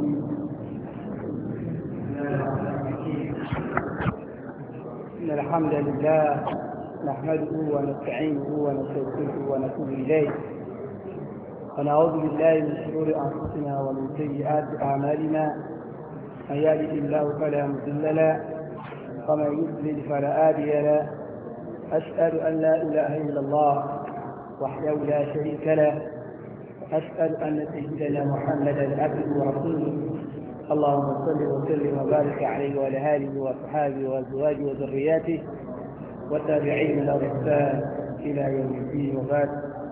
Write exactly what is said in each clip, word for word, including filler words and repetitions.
إن الحمد لله نحمده ونستعينه ونستغفره ونتوب إليه ونعوذ بالله من شرور أنفسنا ومن سيئات أعمالنا من يهده الله فلا مضل له ومن يضلل فلا هادي له أشهد أن لا إله إلا الله وحده لا شريك له أشهد أن سيدنا محمدا عبده ورسوله اللهم صل وسلم وبارك عليه وعلى آله وصحبه وأزواجه وذرياته والتابعين له بإحسان إلى يوم الدين وبعد.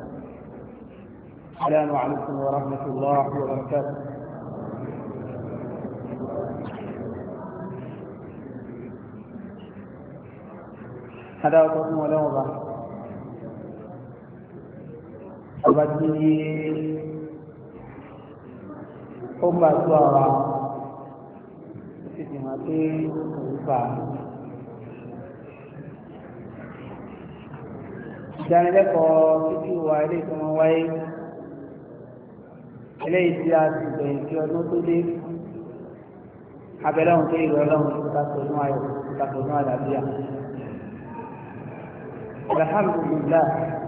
السلام عليكم ورحمة الله وبركاته. هذا وقت ولوضع أبدي أمة سوارا سيدماتي وفا ìdánilẹ́kọ̀ọ́ títí wà ilé tí wọ́n wáyé eléyìí tí a ti bẹ̀rẹ̀ sí ọdún tó dé abẹ́lẹ́hùn tó ìwé ọlọ́run tó ta tòun ayọ̀ tó ta tòun àlàáfíà. alhamdulillah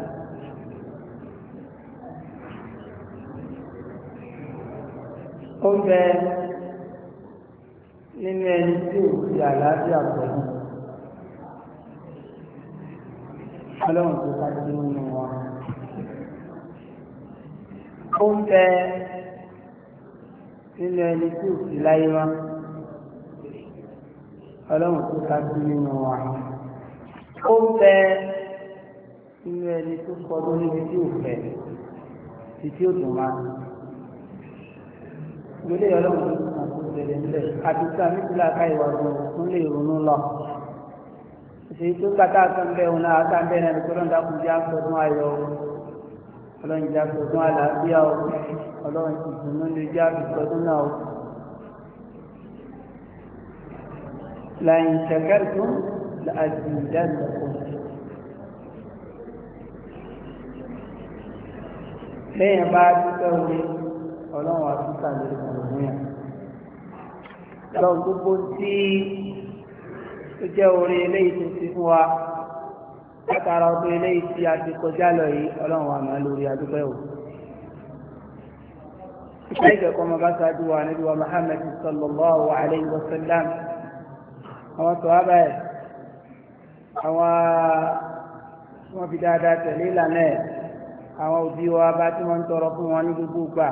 ó bẹ nínú ẹni tí ò fi àlàáfíà pẹ̀lú ọlọ́run tó ká sí nínú wọn. ó ń bẹ nínú ẹni tí ò sí láyé wá ọlọ́run tó ká sí nínú wọn. ó ń bẹ nínú ẹni tó kọdún níbi tí ò fẹ́ títí ó dùn máa. ìgbélé ọlọ́run tó kàn tó tẹ̀lé ńlẹ̀ àti sáà nítorí àkáyọ̀ ọdún tó lè ronú lọ. Èyí tó kàtà kan bẹ́ òun náà ká bẹ́ náà nítorí ọ̀dà kùn já sọdún ayọ̀ ọlọ́run já sọdún àlàáfíà ọlọ́run ti dùnú lè já sọdún náà. làyìn ṣẹ̀kẹ́rìtún láti ìdánilẹ́kọ̀ọ́. lẹ́yìn bá dúpẹ́ orí ọlọ́run àtúntà lórí ọ̀rọ̀ yẹn. ọlọ́run gbogbo tí ó jẹ́ orí eléyìí tó ti fún wa látara ọdún eléyìí tí a ti kọjá lọ yìí ọlọ́run wa máa lórí adúpẹ́ o. ìṣẹ́ ìjọkọ́ ọmọ bá ṣáájú wa níbi wa Muhammad sallallahu alayhi wa sallam àwọn tó wá báyìí àwọn wọ́n fi dáadáa tẹ̀lé ìlànà ẹ̀ àwọn òbí wa bá tí wọ́n ń tọrọ fún wọn ní gbogbo gbà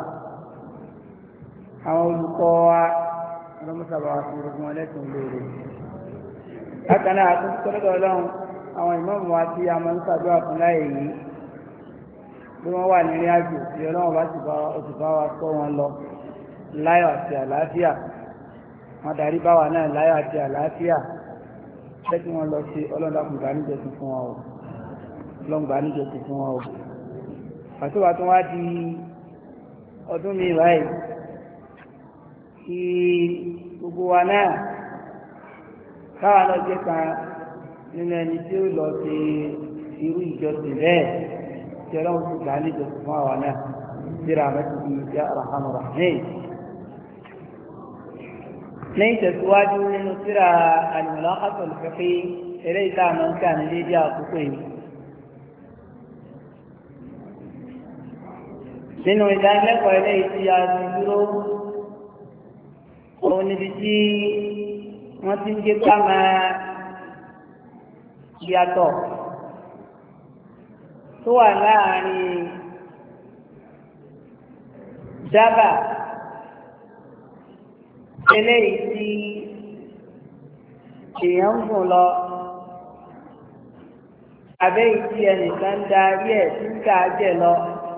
àwọn olùkọ́ wa ọlọ́mọṣàbà wa fún gbogbo wọn lẹ́sùn lóore. Bákan náà àti tọ́lọ́dọ̀ ọlọ́run àwọn ìmáàmù wa tí a máa ń ṣàdúrà fún láyé yìí bí wọ́n wà ní ìrìn àjò tí ọlọ́run bá sì bá oṣù bá wa kọ́ wọn lọ láyọ̀ àti àlàáfíà wọ́n darí bá wa náà láyọ̀ àti àlàáfíà lẹ́tí wọn lọ sí ọlọ́run dákun gbà níjọsìn fún wọn o ọlọ́run gbà níjọsìn fún wọn o. pàṣẹ wa tó wá di ọdún mi báyìí kí gbogbo wa náà káwa náà jẹ́ kan nínú ẹni tí ó lọ sí irú ìjọsìn bẹ́ẹ̀ tí ọlọ́run ti gbà ní ìjọsìn fún àwa náà síra àmẹ́tìkì ìjà arhamar rahimin. ní ìtẹ̀síwájú nínú síra al-Mulakhath al-Fiqhi eré ìta àmọ́ ń kà ní dédé àkókò yìí. nínú ìdánilẹ́kọ̀ọ́ eléyìí tí a ti dúró òun níbi tí wọ́n ti ń gé ká máa yàtọ̀ tó wà láàrin dábàá eléyìí tí èèyàn ń gùn lọ àbẹ́yìí tí ẹnìkan ń darí ẹ̀ tí ń ká jẹ̀ lọ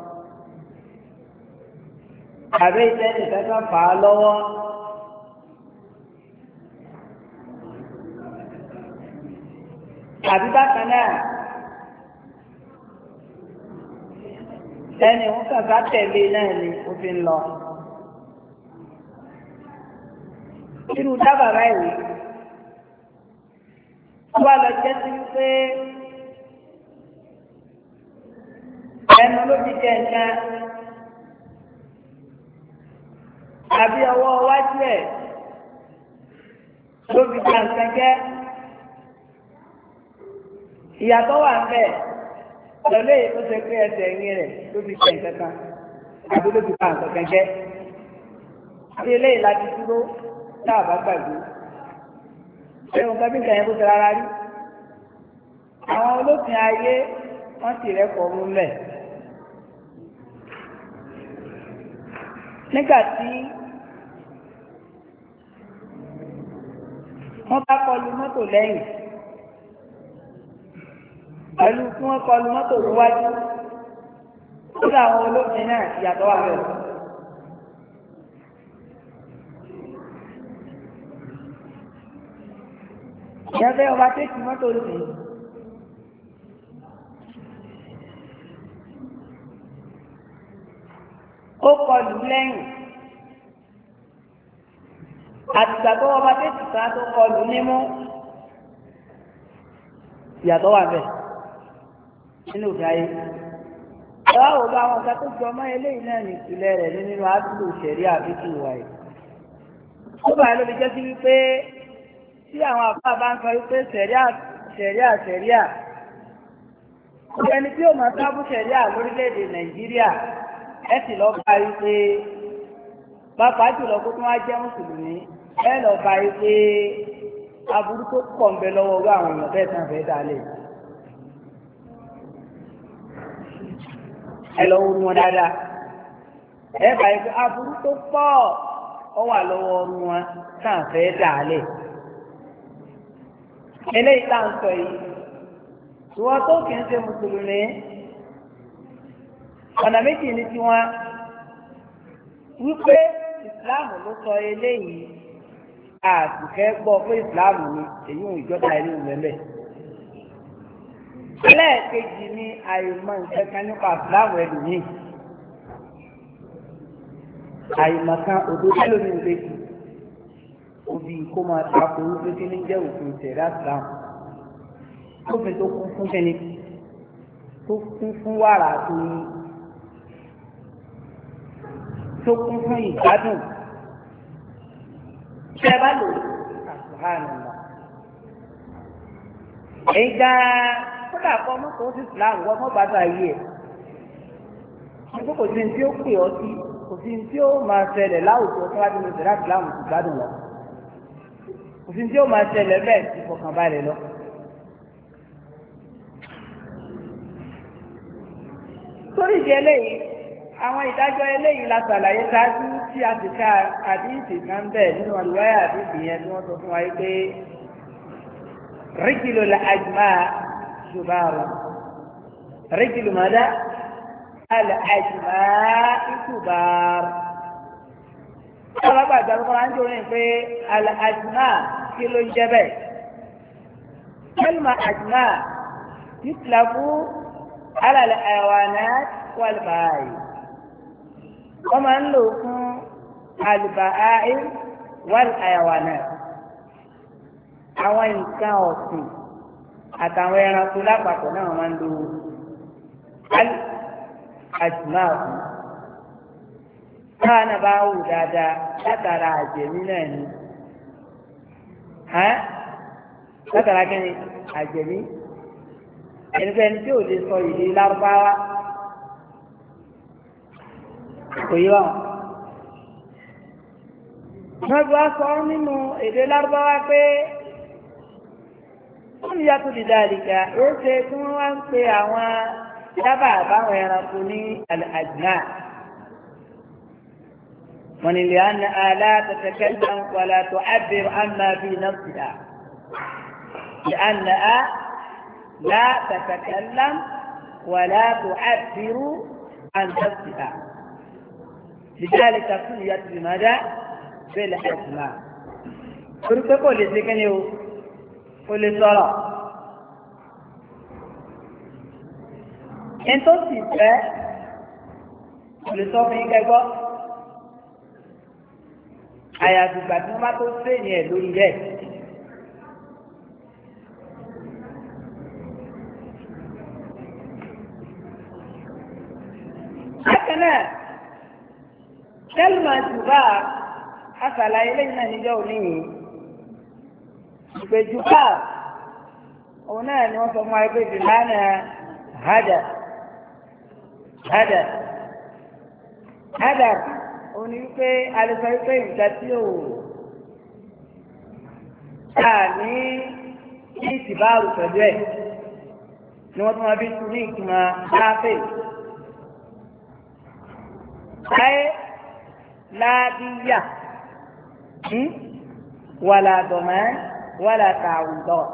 àbẹ́yìí tí ẹnìkan kan fà á lọ́wọ́. àbí bákan náà ẹni òun kàkà tẹ̀lé náà ni ó fi ń lọ. irú dábàá báyìí wọ́n wá lọ jẹ́ sí pé ẹnu ló fi jẹ nǹkan àbí ọwọ́ wájú ẹ̀ ló fi gba nǹkan jẹ́ ìyàtọ̀ wà ń bẹ̀ pẹ̀lú èyí tó ṣe pé ẹsẹ̀ ẹ̀yìn rẹ̀ ló fi ṣe nǹkan kan àbí ló fi gba nǹkan kan jẹ́ àbí eléyìí láti dúró tá a bá gbàgbé ṣé nǹkan bí nǹkan yẹn kó ṣe rárá rí àwọn olófin ayé wọ́n sì rẹ́pọ̀ mú lẹ̀ nígbà tí wọ́n bá kọlu mọ́tò lẹ́yìn pẹ̀lú tí wọ́n kọlu mọ́tò níwájú ó dá àwọn olófin náà ìyàtọ̀ wà bẹ̀rẹ̀. ìyẹn fẹ́ ọba tẹ́kì mọ́tò sí ó kọlù lẹ́yìn àtìgbà tó ọba tẹ́kì kan tó kọlù nímú ìyàtọ̀ wà bẹ̀ nínú òfin ayé. ẹ̀wá wo bá àwọn ọ̀gá tó jọ ọmọ eléyìí náà ní ìpìlẹ̀ rẹ̀ nínú àdúgbò ṣẹ̀rí àbíkú ìwà yìí. ó bàá ló fi jẹ́ sí wípé tí àwọn àbá bá ń sọ wípé ṣẹ̀ríà ṣẹ̀ríà ṣẹ̀ríà ẹni tí ó máa sábú ṣẹ̀ríà lórílẹ̀‐èdè Nàìjíríà ẹ sì lọ bá wípé pàápàá jùlọ kó tún wá jẹ́ mùsùlùmí ẹ lọ bá wípé aburú tó pọ̀ ń bẹ lọ́wọ́ owó àwọn èèyàn bẹ́ẹ̀ tán fẹ́ dálé ẹ lọ wọ́n wọn dáadáa ẹ bá wípé aburú tó pọ̀ ọ wà lọ́wọ́ wọn tán fẹ́ dálé eléyìí tá à ń sọ yìí ìwọ tó kì í ṣe mùsùlùmí ọ̀nà méjì ní tiwọn wípé ìsìláàmù ló sọ eléyìí àtìfẹ́ gbọ́ pé ìsìláàmù ni èyí ò ìjọba ìlú mẹ́lẹ̀. ẹlẹ́ẹ̀kejì ni àìmọ̀ nǹkan kan nípa ìsìláàmù ẹlòmíì àìmọ̀ kan òdodo lómi ìrètí òbí kó máa tako wípé kí ní jẹ́ òfin ìṣẹ̀dá ìsìláàmù òfin tó kún fún kẹ́ni tó kún fún wàrà tó yí tó kún fún ìgbádùn ṣe bá lò àṣùhánùlá èyí gan-an kódà kọ́ mọ́tò ó sì ìsìláàmù wọ́n mọ́ gbádùn ayé ẹ̀ nígbà kò sí ní tí ó pè ọ́ sí kò sí ní tí ó máa ṣẹlẹ̀ láwùjọ tó wá nínú ìṣẹ̀dá ìsìláàmù tó gbádùn lọ òfin tí ó máa ṣẹlẹ̀ bẹ́ẹ̀ ti fọkàn balẹ̀ lọ. sórí ìdí eléyìí àwọn ìdájọ́ eléyìí la ṣàlàyé ṣáájú tí a ti ká àdíìsì kan bẹ́ẹ̀ nínú àlùwáyà àdíìsì yẹn tí wọ́n sọ fún wa yìí pé rígìlò la àjùmá ṣùgbọ́n rígìlò mọ́dá àlẹ́ àjùmá ìṣùgbọ́n. ọlọ́pàá ìjọba kan ń jẹ́ orin pé àlẹ́ àjùmá kí ló ń jẹ́ bẹ́ẹ̀. kẹ́lùmọ̀ àjùmá yìtìláfù alàlẹ́ àyàwánà wàlbàáyì. wọ́n máa ń lò fún àlùbááyì wàl àyàwánà. àwọn nǹkan ọ̀sìn àtàwọn ẹranko lápapọ̀ náà máa ń lo àjùmá fún. káwọn náà bá wù dáadáa látara àjẹmí náà ni látara kí ni àjẹmí ẹnikẹ́ni tí ò lè sọ èdè lárúbáwá kò yé wọn. wọ́n bí wá sọ nínú èdè lárúbáwá pé wọ́n ní yàtọ̀ dídá àdìgá ó ṣe tí wọ́n wá ń pe àwọn dábàá àbáwọn ẹranko ní àjùmá. من لأنها لا تتكلم ولا تعبر عما في نفسها لأنها لا تتكلم ولا تعبر عن نفسها لذلك سميت بماذا؟ بالأسماء قلت قول لي قل الصلاة انتو سيبا قل صوفي كيف àyàfi ìgbà tí wọ́n bá tó sèyìn ẹ̀ lórí rẹ̀. bákan náà kẹ́lùmọ̀ ṣùgbà àṣàlàyé lẹ́yìn náà níjọ́ òní yìí ìpèjú káà òun náà ni wọ́n sọ fún wa pé bìmánà hádà hádà hádà òun ni wípé alẹ́sọ wípé nǹkan tí ò káà ní ní ìtìbáàrù pẹ̀lú ẹ̀ ni wọ́n tún wá bí tún ní ìtumọ̀ láàfẹ́ láyé láàbíyà wàlà dọ̀mọ́ wàlà tààwùdọ̀.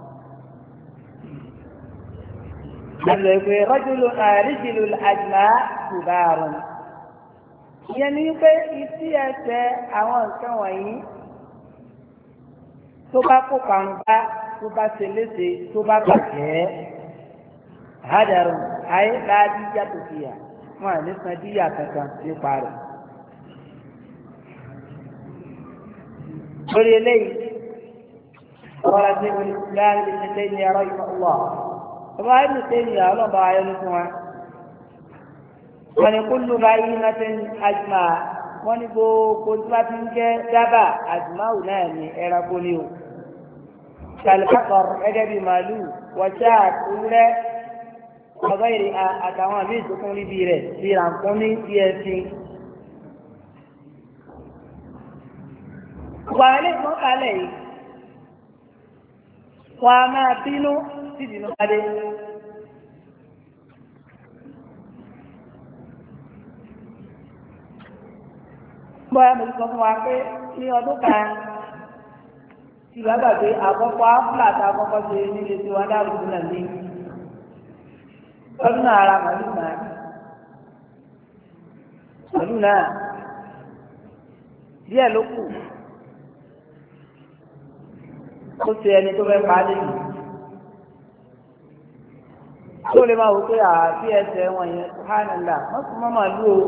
Àlọ́ ìpè rọ́jùlù àríjìlù àjùmá ṣùgbọ́n ìyẹn ni wípé ìtí ẹsẹ̀ àwọn nǹkan wọ̀nyí tó bá kó parun bá tó bá ṣe léṣe tó bá bàjẹ́ hádàrún ayé láàbí yàtọ̀ sí yà wọn à ní san díyà kankan nípa rẹ̀. lórí eléyìí ọ̀rọ̀ àti ìlànà ìṣẹ̀lẹ̀ ní ẹ̀rọ ìmọ̀ ọ̀wọ́ ọba ẹ̀mí sẹ́yìn àwọn ọba ayọ́nu fún wa. wọ́n ní kúlù báyìí náà ti ń àjùmọ̀ wọ́n ní gbogbo tí wọ́n ti ń jẹ́ dábàá àjùmáwò náà ní ẹranko ní o. kàlùkàkọ̀r ẹgẹ́ bíi màálù wọ̀ṣà ewúrẹ́ ọgọ́ ìrì àtàwọn àmì ìdókòwò níbi rẹ̀ bíi ràǹkóní bíi ẹṣin. wà á lè mọ́ kalẹ̀ yìí wà á máa bínú sí ìdìnnú adé. bọ́yá mo ti sọ fún wa pé ní ọdún kan tí ìwà gbàgbé àkọ́kọ́ áfúlà tá a kọ́kọ́ ṣe nílé tí wọ́n dárò sí náà ní ọdún náà ara màálù náà màálù náà díẹ̀ ló kù ó ṣe ẹni tó fẹ́ pa á lẹ́yìn tó lè máa wò pé àbí ẹsẹ̀ wọn yẹn hánàlá wọ́n tún mọ́ màálù o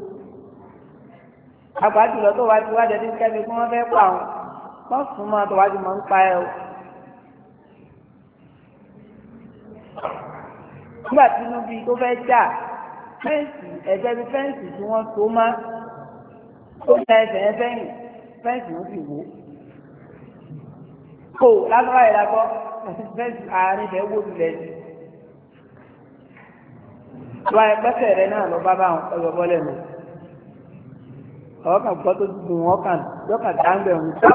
àgbàjùlọ tó wájú wájú ẹni kẹ́mi kí wọ́n fẹ́ pa wọn wọ́n sùn mọ́ tó wájú mọ́ ń pa ẹ o. nígbà tí inú bíi tó fẹ́ jà fẹ́ǹsì ẹ̀jẹ̀ bíi fẹ́ǹsì tí wọ́n so má tó ń ta ẹsẹ̀ ẹ fẹ́yìn fẹ́ǹsì ó sì wó. kò lágbára yìí lágbọ́ fẹ́ǹsì àárín ibẹ̀ wó lulẹ̀ ni. wá ẹgbẹ́sẹ̀ rẹ náà lọ bá bá wọn ọyọ bọ́lẹ̀ nù. ọ̀ọ́kàn gbọ́ tó dùn wọ́n kàn yọkàn dáńgbẹ̀ òun tó.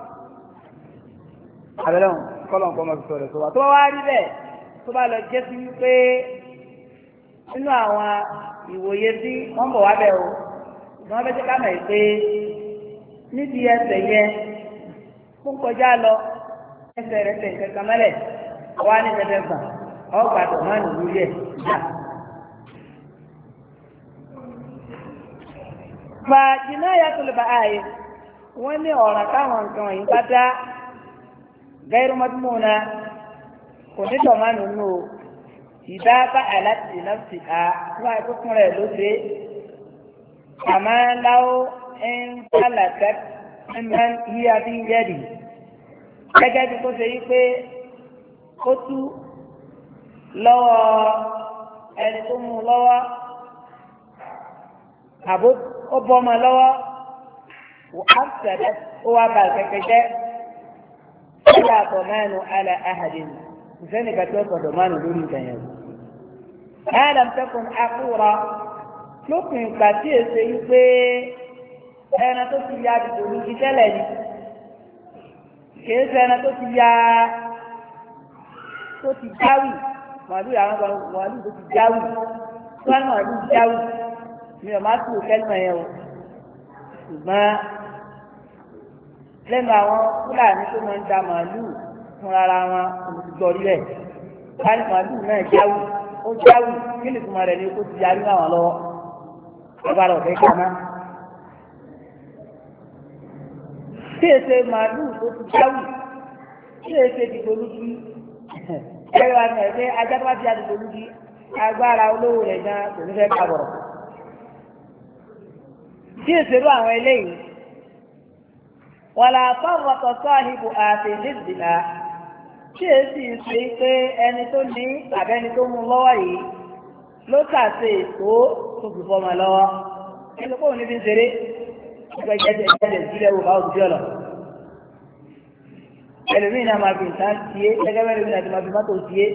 abẹ́lẹ́ wọn kọ́lọ̀ nǹkan ọmọ ìṣòro tó wà tó wá rí bẹ́ẹ̀ tó bá lọ jẹ́ sí wípé nínú àwọn ìwòye tí wọ́n bọ̀ wá bẹ̀ o wọ́n fẹ́ jẹ́ ká mọ̀ pé níbi ẹsẹ̀ yẹn fún kọjá lọ ẹsẹ̀ rẹ̀ tẹ̀ kankan mẹ́lẹ̀ wá ní tẹ́tẹ́ gbà ọgbà tó máa nù lórí ẹ̀ jà. fàjìnnà yàtọ̀ lè bá ààyè wọ́n ní ọ̀ràn táwọn nǹkan wọ̀nyí bá dá gẹ́rù mọ́túmọ́ná kò ní tọ̀mọ́ nínú ìdá bá àláti náfì á wọ́n àìkúkún rẹ̀ ló dé àmọ́ láwọ́ ń kálàkà ẹ̀mọ́ yíyá bí yẹ́rì gẹ́gẹ́ bí kò ṣe yí pé ó tú lọ́wọ́ ẹni tó mú lọ́wọ́ àbó ó bọ́ ọmọ lọ́wọ́ wọ́n á sẹ̀dẹ̀ ó wá bá kẹ̀kẹ́ jẹ́ ọ̀là àtọ̀mẹ́nu alẹ́ ahàdìn ìfẹ́ nìkan tí ó sọ̀dọ̀ mánu lórí nǹkan yẹn. Adam tẹkùn akúra lópin ìgbà tí èsè yí pé ẹran tó ti ya dìbò ní ti tẹ́lẹ̀ ni kìí ṣe ẹran tó ti ya tó ti jáwì màálù àwọn kan màálù tó ti jáwì wọn màálù jáwì mi ò má tù kẹ́lìmọ̀ yẹn o ṣùgbọ́n lẹ́nu àwọn fúlàní tó máa ń da màálù fún ara wọn olùgbọ́ rílẹ̀ láti màálù náà jáwì ó jáwì kí ni ìtumọ̀ rẹ̀ ni kó ti yarí àwọn lọ́wọ́ ẹgbàá rẹ̀ ọ̀fẹ́ kaná. tí èsè màálù tó ti jáwì tí èsè dìbò lùkì ẹ̀rọ àti ẹ̀fẹ́ ajá tó bá ti àdìbò lùkì agbára olówó rẹ̀ gan kò ní fẹ́ ká bọ̀rọ̀. tí èsè rú àwọn eléyìí wàlà fáwọ̀tọ̀ sọ́ọ̀hìbù àti ìdíjìlá tí èsì ṣe pé ẹni tó ní àbẹ́ni tó mú lọ́wọ́ yìí ló ṣàṣe ètò tó fi fọmọ lọ́wọ́ ẹni kó níbi ń ṣeré ẹgbẹ́ jẹ́jẹ́ jẹ́jẹ́ sílẹ̀ wò bá òbí ọ̀lọ́. ẹlòmíì náà máa fi nǹkan tié gẹ́gẹ́ bẹ́ẹ̀ lómi náà ti máa fi mọ́tò tié.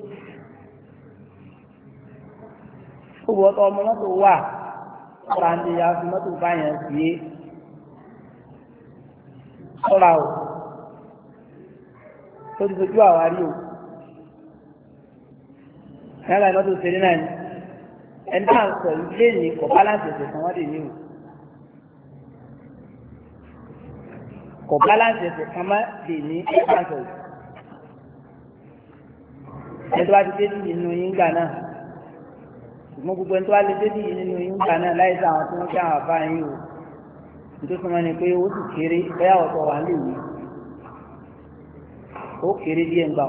ó wọ ọmọ mọ́tò wà ọ̀rọ̀ àti ìyá fi mọ́tò báyẹn tié. sọ́ra o tó ti fojú àwárí o. yálà ìmọ́tò ṣeré náà ni ẹni tá à ń sọ ilé ní kò balance ẹsẹ̀ kan wọ́n lè ní o kò balance ẹsẹ̀ kan má lè ní balance ẹsẹ̀ ẹni tó bá ti dé dìde nínú yín gbà náà ṣùgbọ́n gbogbo ẹni tó bá lè dé dìde nínú yín gbà náà láì sí àwọn tí wọ́n fi àwọn àbá yín o nítorí fún wọn ni pé ó sì kéré bẹ́ẹ̀ ọ̀tọ̀ wà lè wí ó kéré díẹ̀ ń gbà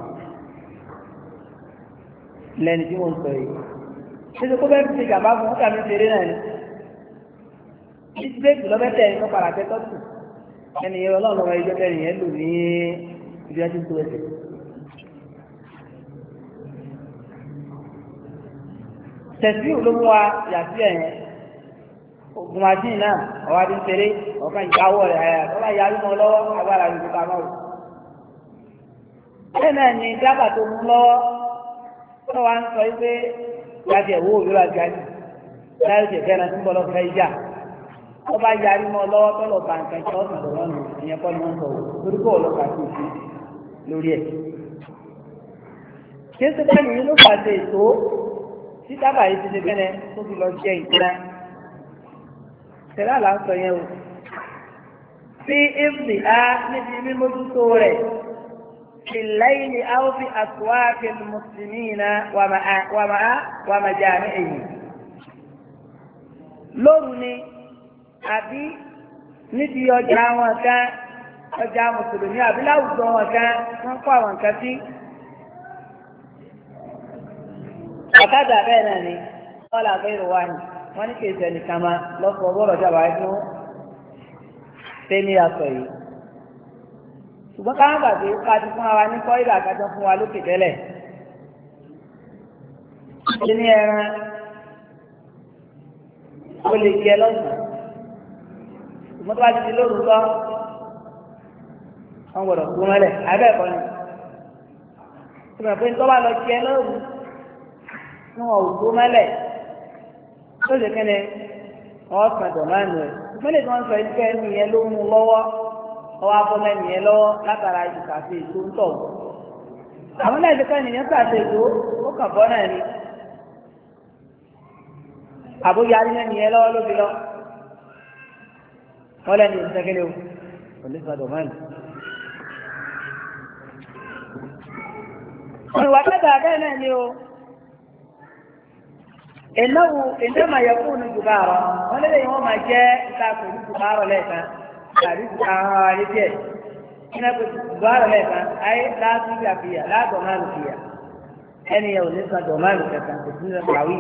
lẹ́ni tí mo ń sọ yìí. Ṣé kó bẹ́ẹ̀ fi ṣe gàba fún ọkà mi ṣeré náà ni? Ní ti bẹ́ẹ̀ lọ́bẹ̀ tẹ̀ ẹ̀yìn kọ́kàrà tẹ́tọ́ tù. Ẹni yẹn ọlọ́run lọ́wọ́ ẹjọ́ bẹ́ẹ̀ yẹn lò ní ibi ọtí tó ẹsẹ̀. Tẹ̀sí ló mú wa yàtí ẹ̀yẹn. Ògùn màsíìn náà ọ̀wá ti ń ṣeré ọ̀kan ìjáwọ̀ rẹ̀ àyà tó bá yarí mọ́ lọ́wọ́ agbára rẹ̀ tó ta náà. Bẹ́ẹ̀ náà ni dábàá tó mú lọ́wọ́ tó wá ń sọ pé láti ẹ̀wọ́ òbí wa jáde láti ṣe fẹ́ràn tó ń bọ̀ lọ fẹ́ ìjà tó bá yarí mọ́ lọ́wọ́ tó lọ bá nǹkan jẹ́ ọ̀sán lọ́wọ́ nù ìyẹn kọ́ ni wọ́n sọ lórí kó ọlọ́pàá sí ìlú lórí ẹ̀. ṣé sẹ́kẹ́ nìyí ló pàṣẹ ètò tí dábà yìí ti ṣe fẹ́rẹ̀ tó fi lọ jẹ ìtura tẹ̀lé àlà ń sọ yẹn o. fi ìfì á níbi mímójútó rẹ̀ في الليل أو في أسواق المسلمين ومجامعهم lóru ni àbí níbi ọjà wọn kan ọjà mùsùlùmí àbí láwùjọ wọn kan wọ́n kó àwọn nǹkan sí. ọ̀kadà bẹ́ẹ̀ náà ni wọ́n là fẹ́ ìrọ̀wá ni wọ́n ní kí èsì ẹnìkan máa lọ́sọ̀ bọ́ọ̀rọ̀ jábà fún tẹ́lẹ̀ àṣọ yìí. ṣùgbọ́n káwọn gbàgbé kájú fún wa ní kọ́ ìlà àkájọ fún wa lókè tẹ́lẹ̀. ṣé ní ẹran ó lè jẹ lọ́sàn-án ṣùgbọ́n tó bá ti di lóru lọ wọ́n gbọ́dọ̀ kú mọ́lẹ̀ abẹ́ẹ̀kọ́ ni. ṣùgbọ́n pé tó bá lọ jẹ lóru ní wọn ò kú mọ́lẹ̀ tó lè kẹ́ni wọ́n sàn dọ̀ máa nù ẹ̀. ṣùgbọ́n lè tí wọ́n sọ ẹgbẹ́ ẹni yẹn ló mú lọ́wọ́ ọwọ́ abọ́mọ ènìyàn lọ́wọ́ látara ìkàfé ètò ń tọ̀. àwọn náà ti ká ènìyàn kàfé ètò ó kàn bọ́ náà ni. àbóyarí náà nìyẹn lọ́wọ́ ló fi lọ. wọ́n lẹ́nu ìṣẹ́gẹ́lẹ́ o kò ní sọ́dọ̀ mọ́ni. ìwà kẹta bẹ́ẹ̀ náà ni o. ìnáwó ìnáwó àyẹ̀kú ní jùbárọ̀ wọ́n lé lẹ́yìn wọ́n máa jẹ́ ìtàkùn ní jùbárọ̀ lẹ́ẹ̀kan. tàbí àwọn ààrẹ díẹ̀ iná pé buhari lẹ́ẹ̀kan ayé láti ìgbà fìyà láàbọ̀ máa lù fìyà ẹni yẹn ò ní san dọ̀ máa lù kẹta kò sí ní kàwé.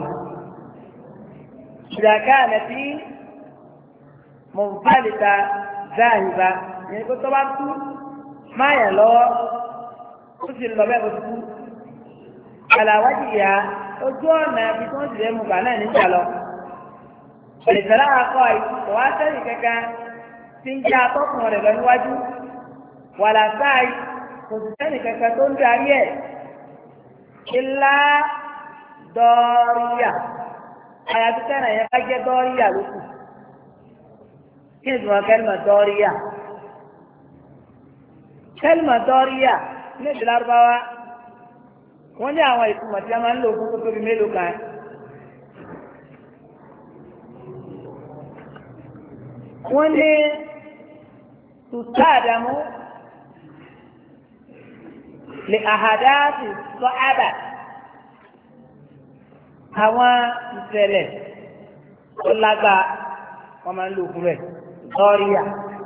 ìdàkà àlẹ́tí mọ̀nfàlìta záàhìbá ní kó tó bá tú máa yàn lọ́wọ́ ó sì lọ bẹ́ẹ̀ bó ti kú. àlàwájì yá ojú ọ̀nà ibi tí wọ́n ti lè mú gbà náà níjà lọ. ìṣẹ̀lẹ̀ àkọ́ ìkọ̀ wá sẹ́yìn kankan tí ń jẹ́ atọ́kùn rẹ̀ lọ níwájú wàlà sáì kò sì sẹ́nì kankan tó ń darí ẹ̀ ilá dọ́ríyà àyàfi sẹ́nà yẹn bá jẹ́ dọ́ríyà lókù kí ni ìtumọ̀ kẹ́lìmọ̀ dọ́ríyà kẹ́lìmọ̀ dọ́ríyà ní èdè lárúbáwá wọ́n ní àwọn ìtumọ̀ tí a máa ń lò fún kótóbi mélòó kan. wọ́n ní tùtàdàmú lè àhàdáàtì sọ ábà àwọn ìṣẹ̀lẹ̀ tó lágbàá wọ́n máa ń lò fún rẹ̀ dọ́ríyà.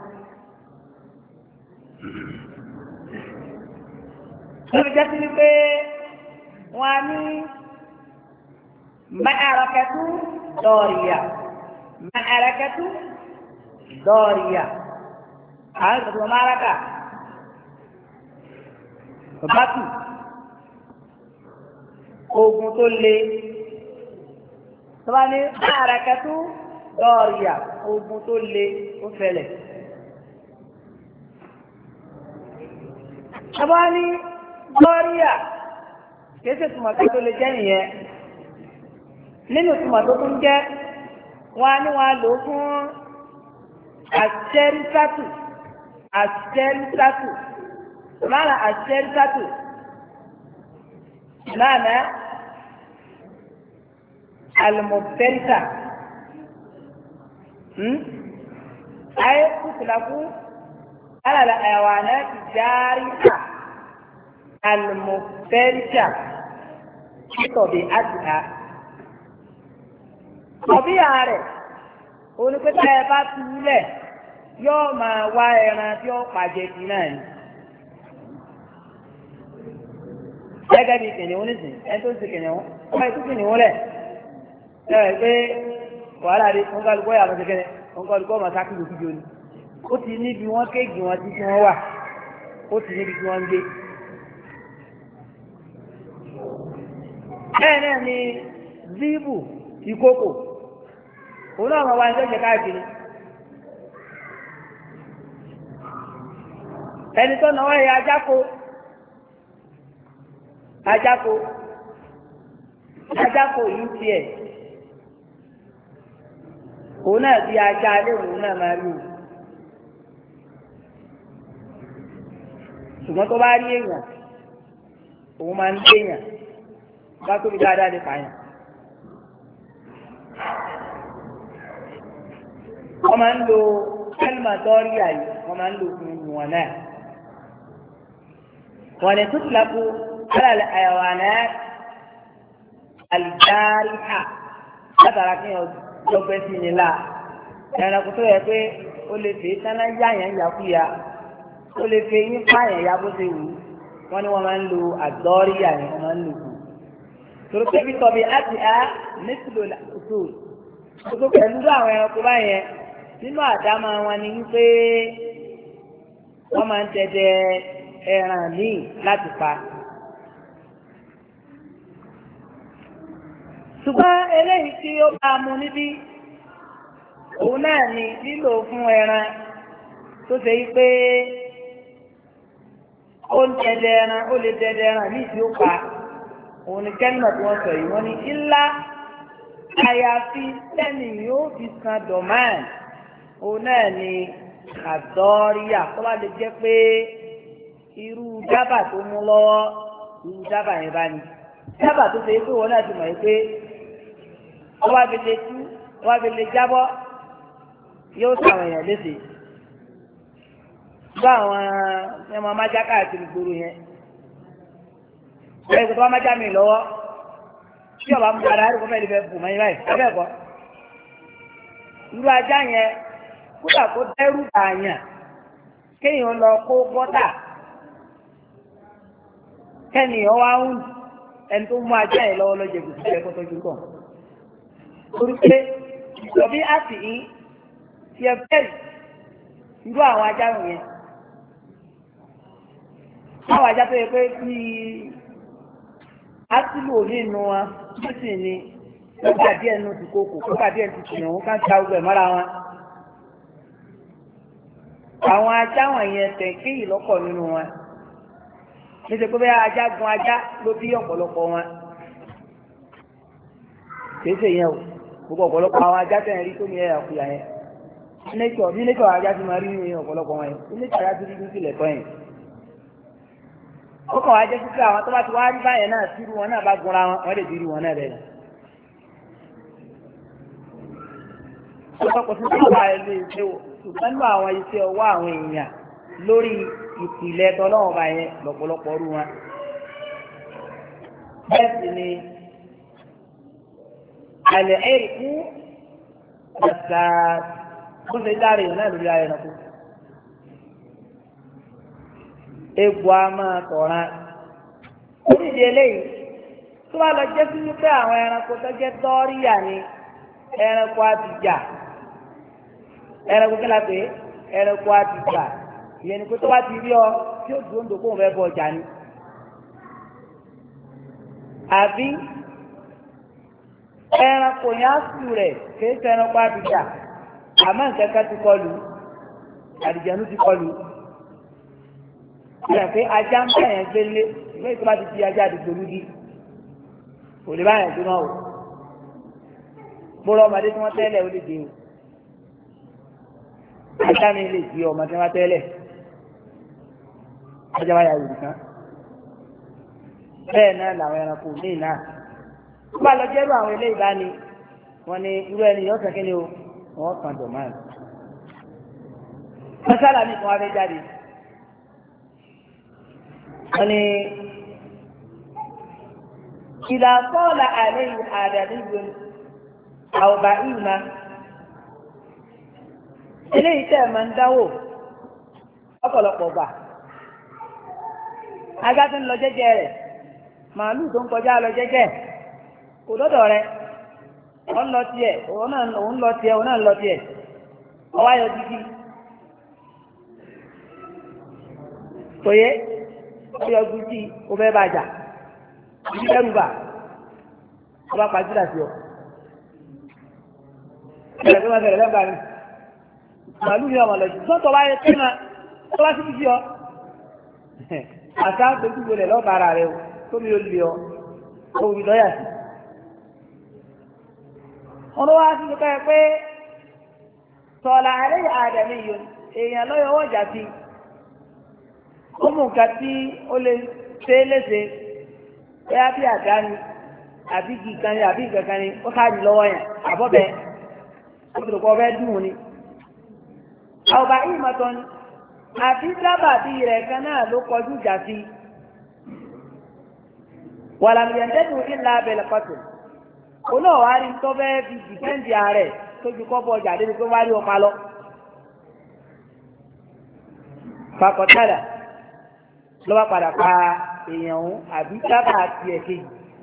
lórí jẹ́ sí wípé wọ́n á ní ma'arakatu dọ́ríyà ma'arakatu dọ́ríyà àwọn ìṣẹ̀lẹ̀ ma'araka bátù ogun tó le tó bá ní ma'arakatu dọ́ọ̀rìà ogun tó le ó fẹlẹ̀. Àbá ní dọ́ọ̀rìà kìí ṣe tòmátò tó lè jẹ́ nìyẹn. Nínú tòmátò tó ń jẹ́ wọn á ní wọn á lò ó fún àṣẹ́rísátù àṣẹ́rísátù máa àṣẹ́rísátù máa àlùmọ̀fẹ́rísà ayé kùtùlákù alàlà ẹ̀wàná ìjáríkà àlùmọ̀fẹ́rísà títọ̀bí àtìhà tọ̀bí ààrẹ olùpẹ́tà ẹ bá túlẹ̀ yóò máa wá ẹran tí ó pàjẹ́ sí náà ni. Gẹ́gẹ́ bí kìnìún nísìn, ẹni tó ń ṣe kìnìún, ọmọ ìtú kìnìún lẹ̀. Ẹ rẹ̀ pé wàhálà rí wọn kálukọ́ yà lọ́sẹ̀ kẹ́nẹ̀, wọn kálukọ́ ọmọ sákìlì òkú joni. Ó ti níbi wọn kéèkì wọn tí wọ́n wà, ó ti níbi tí wọ́n ń gbé. Bẹ́ẹ̀ náà ni zíbù ìkókò, òun náà máa wá ẹjọ́ jẹ káàkiri. Ẹni tó náwó ẹ̀yà ajáko ajáko ajáko yìí tiẹ̀ òun náà bí ajá léwu náà máa rí o ṣùgbọ́n tó bá rí èèyàn òun máa ń gbé èèyàn bá tóbi dáadáa lè pààyàn. wọ́n máa ń lo kẹ́lìmà dọ́rí àyè wọ́n máa ń lo fún wọn náà. wọ́n lè tún tilapò alàlẹ́ àyàwòrán àlìjáríhà látara kí wọ́n jọgbẹ́ sí ni la. ẹranko tó yẹ pé ó lè fèé sáná yáyàn yakuya ó lè fèé yín pààyàn ya bó ṣe wù ú wọ́n ní wọ́n máa ń lo àdọ́rí àyè wọ́n máa ń lo fún. torí pé bí tọ́bi láti á nísìlò òtò gbogbo pẹ̀lú àwọn ẹranko báyẹn nínú àdámà wọn ni wípé wọ́n máa ń dẹdẹ ẹran míì láti pa. ṣùgbọ́n eléyìí tí ó bá mu níbí òun náà ni lílò fún ẹran tó ṣe wípé ó ń dẹdẹ ẹran ó lè dẹdẹ ẹran míì tí ó pa òun ni kẹ́lìmọ̀ tí wọ́n sọ yìí wọ́n ní ńlá àyàfi sẹ́ni yóò fi san dọ̀mán òun náà ni àdọ́ríyà tó bá lè jẹ́ pé irú dábà tó mú lọ́wọ́ irú dábà yẹn bá ní dábà tó ṣe é pé wọ́n náà ti mọ̀ yìí pé wọ́n bá fi lè tú wọ́n bá fi lè jábọ́ yóò sàwọn èèyàn léṣe bá àwọn ẹmọ májá káàkiri gbòòrò yẹn ẹ̀rọ tó bá májá mi lọ́wọ́ tí ọba mú ara ẹ̀rọ fẹ́ẹ́ lè fẹ́ bù mọ́ yín báyìí ẹ̀bẹ̀ kọ́ irú ajá yẹn kódà kó dẹ́rù bàyàn kéèyàn lọ kó bọ́tà kẹ́nìyàn wá ń ẹni tó mú ajá yẹn lọ́wọ́ lọ́jọ́ ìgbésí ẹ̀kọ́ tọ́jú kàn torí pé ìjọbí àti yín ti ẹ bẹ́ẹ̀ irú àwọn ajá yẹn àwọn ajá tó yẹ pé bíi asílù òní inú wa tó sì ní lọ́gbà díẹ̀ nù ti kókò lọ́gbà díẹ̀ ti tìyàn wọn ká ń ta ọgbẹ̀ mọ́ra wọn. àwọn ajá wọ̀nyẹn tẹ̀kí ìlọ́pọ̀ nínú wọn níṣẹ́ pé bẹ́ẹ̀ ajá gun ajá ló bí ọ̀pọ̀lọpọ̀ wọn. kìí ṣe yẹn o gbogbo ọ̀pọ̀lọpọ̀ àwọn ajá tẹ̀ ń rí tó ní ẹ̀yà kúyà yẹn. nẹ́tọ̀ bí nẹ́tọ̀ ajá ti máa rí ní ọ̀pọ̀lọpọ̀ wọn yẹn bí nẹ́tọ̀ ajá ti rí ní sílẹ̀ tọ́ yẹn. ó kàn wá jẹ́ sípé àwọn tó bá ti wá rí báyẹn náà sírú wọn náà bá gunra wọn wọ́n lè dirí wọn náà bẹ́ẹ̀. ọ̀pọ̀lọpọ̀ sí ìgbà ilé iṣẹ́ o ṣùgbọ́n nínú àwọn iṣẹ́ ọwọ́ àwọn èèyàn lórí ìpìlẹ̀ tọ́lọ́wọ́n bá yẹn lọ́pọ̀lọpọ̀ rú wọn. bẹ́ẹ̀ sì ni àlẹ́ ẹ̀rí fún ọ̀sà bó ṣe dáre náà lórí ayẹyẹ náà kú. egbò a máa tọ̀ràn. oríṣi eléyìí tó bá lọ jẹ́ sí wípé àwọn ẹranko tó jẹ́ dọ́ríyà ni ẹranko àtìjà ẹranko kí la pè é ẹranko àtìjà ìyẹn ni pé tó bá ti rí ọ tí ó dúró ń dòkó òun fẹ́ bọ ọjà ni. àbí ẹranko yẹn á sùn rẹ̀ kìí ṣe ẹranko àbíjà àmọ́ nǹkan kan ti kọlù àdìjẹ́nu ti kọlù ìyá pé ajá ń bá yẹn gbélé ìwé ìtura ti di ajá àdìgbò lùdí kò lè bá yẹn gbé náà o gbọ́dọ̀ ọmọdé tí wọ́n tẹ́lẹ̀ ó lè dé o ajá mi lè di ọmọ tí wọ́n tẹ́lẹ̀ ọjà wáyà wò nìkan bẹ́ẹ̀ náà làwọn ẹranko míì náà wọ́n bá lọ jẹ́rú àwọn ilé ìbáni wọ́n ní irú ẹni yóò sẹ́kẹ́ ni o wọ́n kàn dọ̀ máa mọ́sálà mi kan wá fẹ́ jáde wọ́n ní ìlà sọ́ọ̀lá àlẹ́ àdàlíyò àwòbá ìmá eléyìí tẹ́ ẹ̀ máa ń dáwò ọ̀pọ̀lọpọ̀ gbà agá tó ń lọ jẹ́jẹ́ rẹ̀ màálù tó ń kọjá lọ jẹ́jẹ́ kò dọ́dọ̀ rẹ̀ òun lọ tiẹ̀ òun lọ tiẹ̀ òun náà lọ tiẹ̀ ọwọ́ ayọ̀ dídí kò yẹ ó yọ gúdí ó fẹ́ bàjá ìdí ẹrù bà ó bá pa jùlọ sí ọ ẹ̀rẹ̀ tó máa fẹ̀rẹ̀ lẹ́gbàá mi màálù ní ọmọ lọ́jọ́ tó tọ́ bá yẹ kí náà tó bá sí fífi ọ àṣà àpèjú wọlé lọ́ba ara rẹ o tóbi ó lé ọ ó wù lọ́yà sí. wọn ló wá sí ká ẹ pé sọ̀lá àlẹ́ àdàmì yìí èèyàn lọ́yọ̀ ọwọ́ jà sí ó mú nǹkan tí ó lè ṣe é léṣe bẹ́ẹ̀ bí àdá ni àbí igi kan ni àbí nǹkan kan ni ó ká ní lọ́wọ́ yẹn àbọ̀bẹ ó ti rò pọ̀ fẹ́ dùn ní. àwòbá ìmọ̀tọ́ ni àbí sábàbí rẹ̀ kan náà ló kọjú ìjà sí wàlàmìyànjẹ́dù ńlá abẹ́lẹ̀ pàtó òun náà wá rí tó bẹ́ẹ̀ fi dìfẹ́ǹdì ààrẹ tójú kọ́bọ̀ ọjà débi tó wá rí ọpa lọ. fakọ̀tàdà ló bá padà pa èèyàn òun àbí sábà tiẹ̀ kejì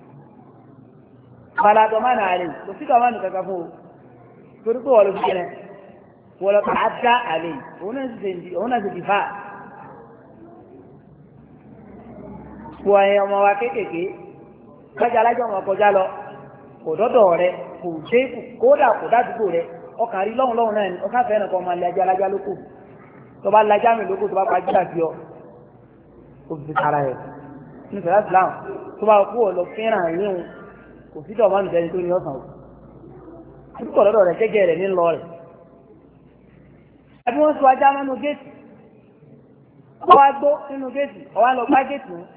faladọ̀ má nà àlè kò sí kàwọn nù kankan fún o torí pé wọ́n ló fi kẹ́nẹ́ wọ́n lọ kà á dá àlè òun náà sì dìfà. wọ ẹ̀yìn ọmọ wa kéékèèké kájà alájọ ọmọ kọjá lọ kò dọ́dọ̀ rẹ kò dé kódà kò dádúgbò rẹ ọkàn rí lọ́hùn lọ́hùn náà ni ọkàn fẹ́ràn kan máa lajá alájá lóko tó bá lajá mi lóko tó bá pa jíjà sí ọ kò fi tara ẹ̀ ní sọ̀rọ̀ islam tó bá kú ọ lọ fẹ́ràn yín kò sí dọ̀ máa nù sẹ́ni tó ní ọ̀sán o dúpọ̀ lọ́dọ̀ rẹ gẹ́gẹ́ rẹ̀ ní lọ rẹ̀ àbí wọ́n sọ ajá mọ́nú géètì ọwọ́ agbó nínú géètì ọwọ́ lọ bá géètì mú.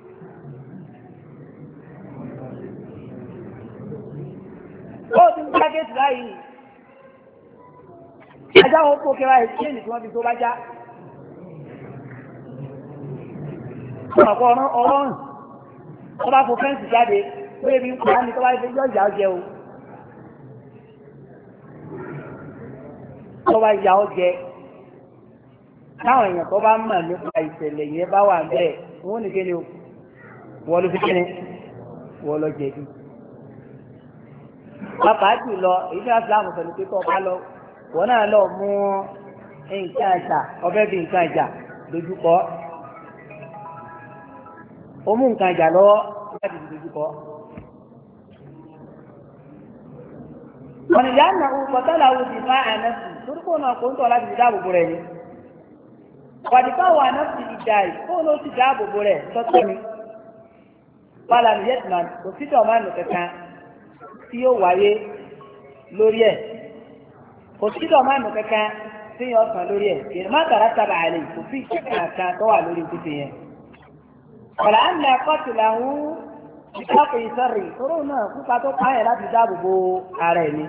ó ti ń bá géètì báyìí ajá wọn kó kẹwàá èsì èyí tí wọ́n fi tó bá já. ọ̀pọ̀ ọ̀rọ̀ ọ̀rọ̀ hàn tó bá fò fẹ́ǹsì jáde pé ebi ń pa á ní tó bá fi yọ ìyá ọjẹ o. tó bá ìyá ọjẹ táwọn èèyàn tó bá mọ̀ nípa ìṣẹ̀lẹ̀ yẹn bá wà bẹ́ẹ̀ wọ́n ní kéde o wọ́n ló fi kéde wọ́n lọ jẹ̀bi. pàápàá jùlọ èyí tí wọ́n fi láàmú sọ̀rọ̀ pé kọ́ ọba lọ wọ́n náà lọ mú nǹkan ẹ̀jà ọbẹ̀ bí nǹkan ẹ̀jà lójúkọ́ ó mú nǹkan ẹ̀jà lọ́wọ́ láti fi lójúkọ́. ọ̀nìyàn náà ń kọ́tọ́lá wo ti fa ànásì torí kó náà kó ń tọ́ láti fi dáàbò bo rẹ̀ ni. wàdìkọ́ wà ànásì ìjà yìí kó ló ti dáàbò bo rẹ̀ tọ́tọ́ mi. wàhálà mi yẹ́tìmá kò sí dọ̀mánù kankan tí yóò wáyé lórí ẹ̀ kò sí dọ̀mánù kankan tí yóò sàn lórí ẹ̀ kì í má tàrà sábà àlè kò sí ìkẹ́kẹ́ kan tó wà lórí títì yẹn. wàlà á nà kọ́tù làwọn ìdáàbò ìsọ̀rì tóró náà kúpa tó pààyàn láti dáàbò bo ara ẹ̀ ni.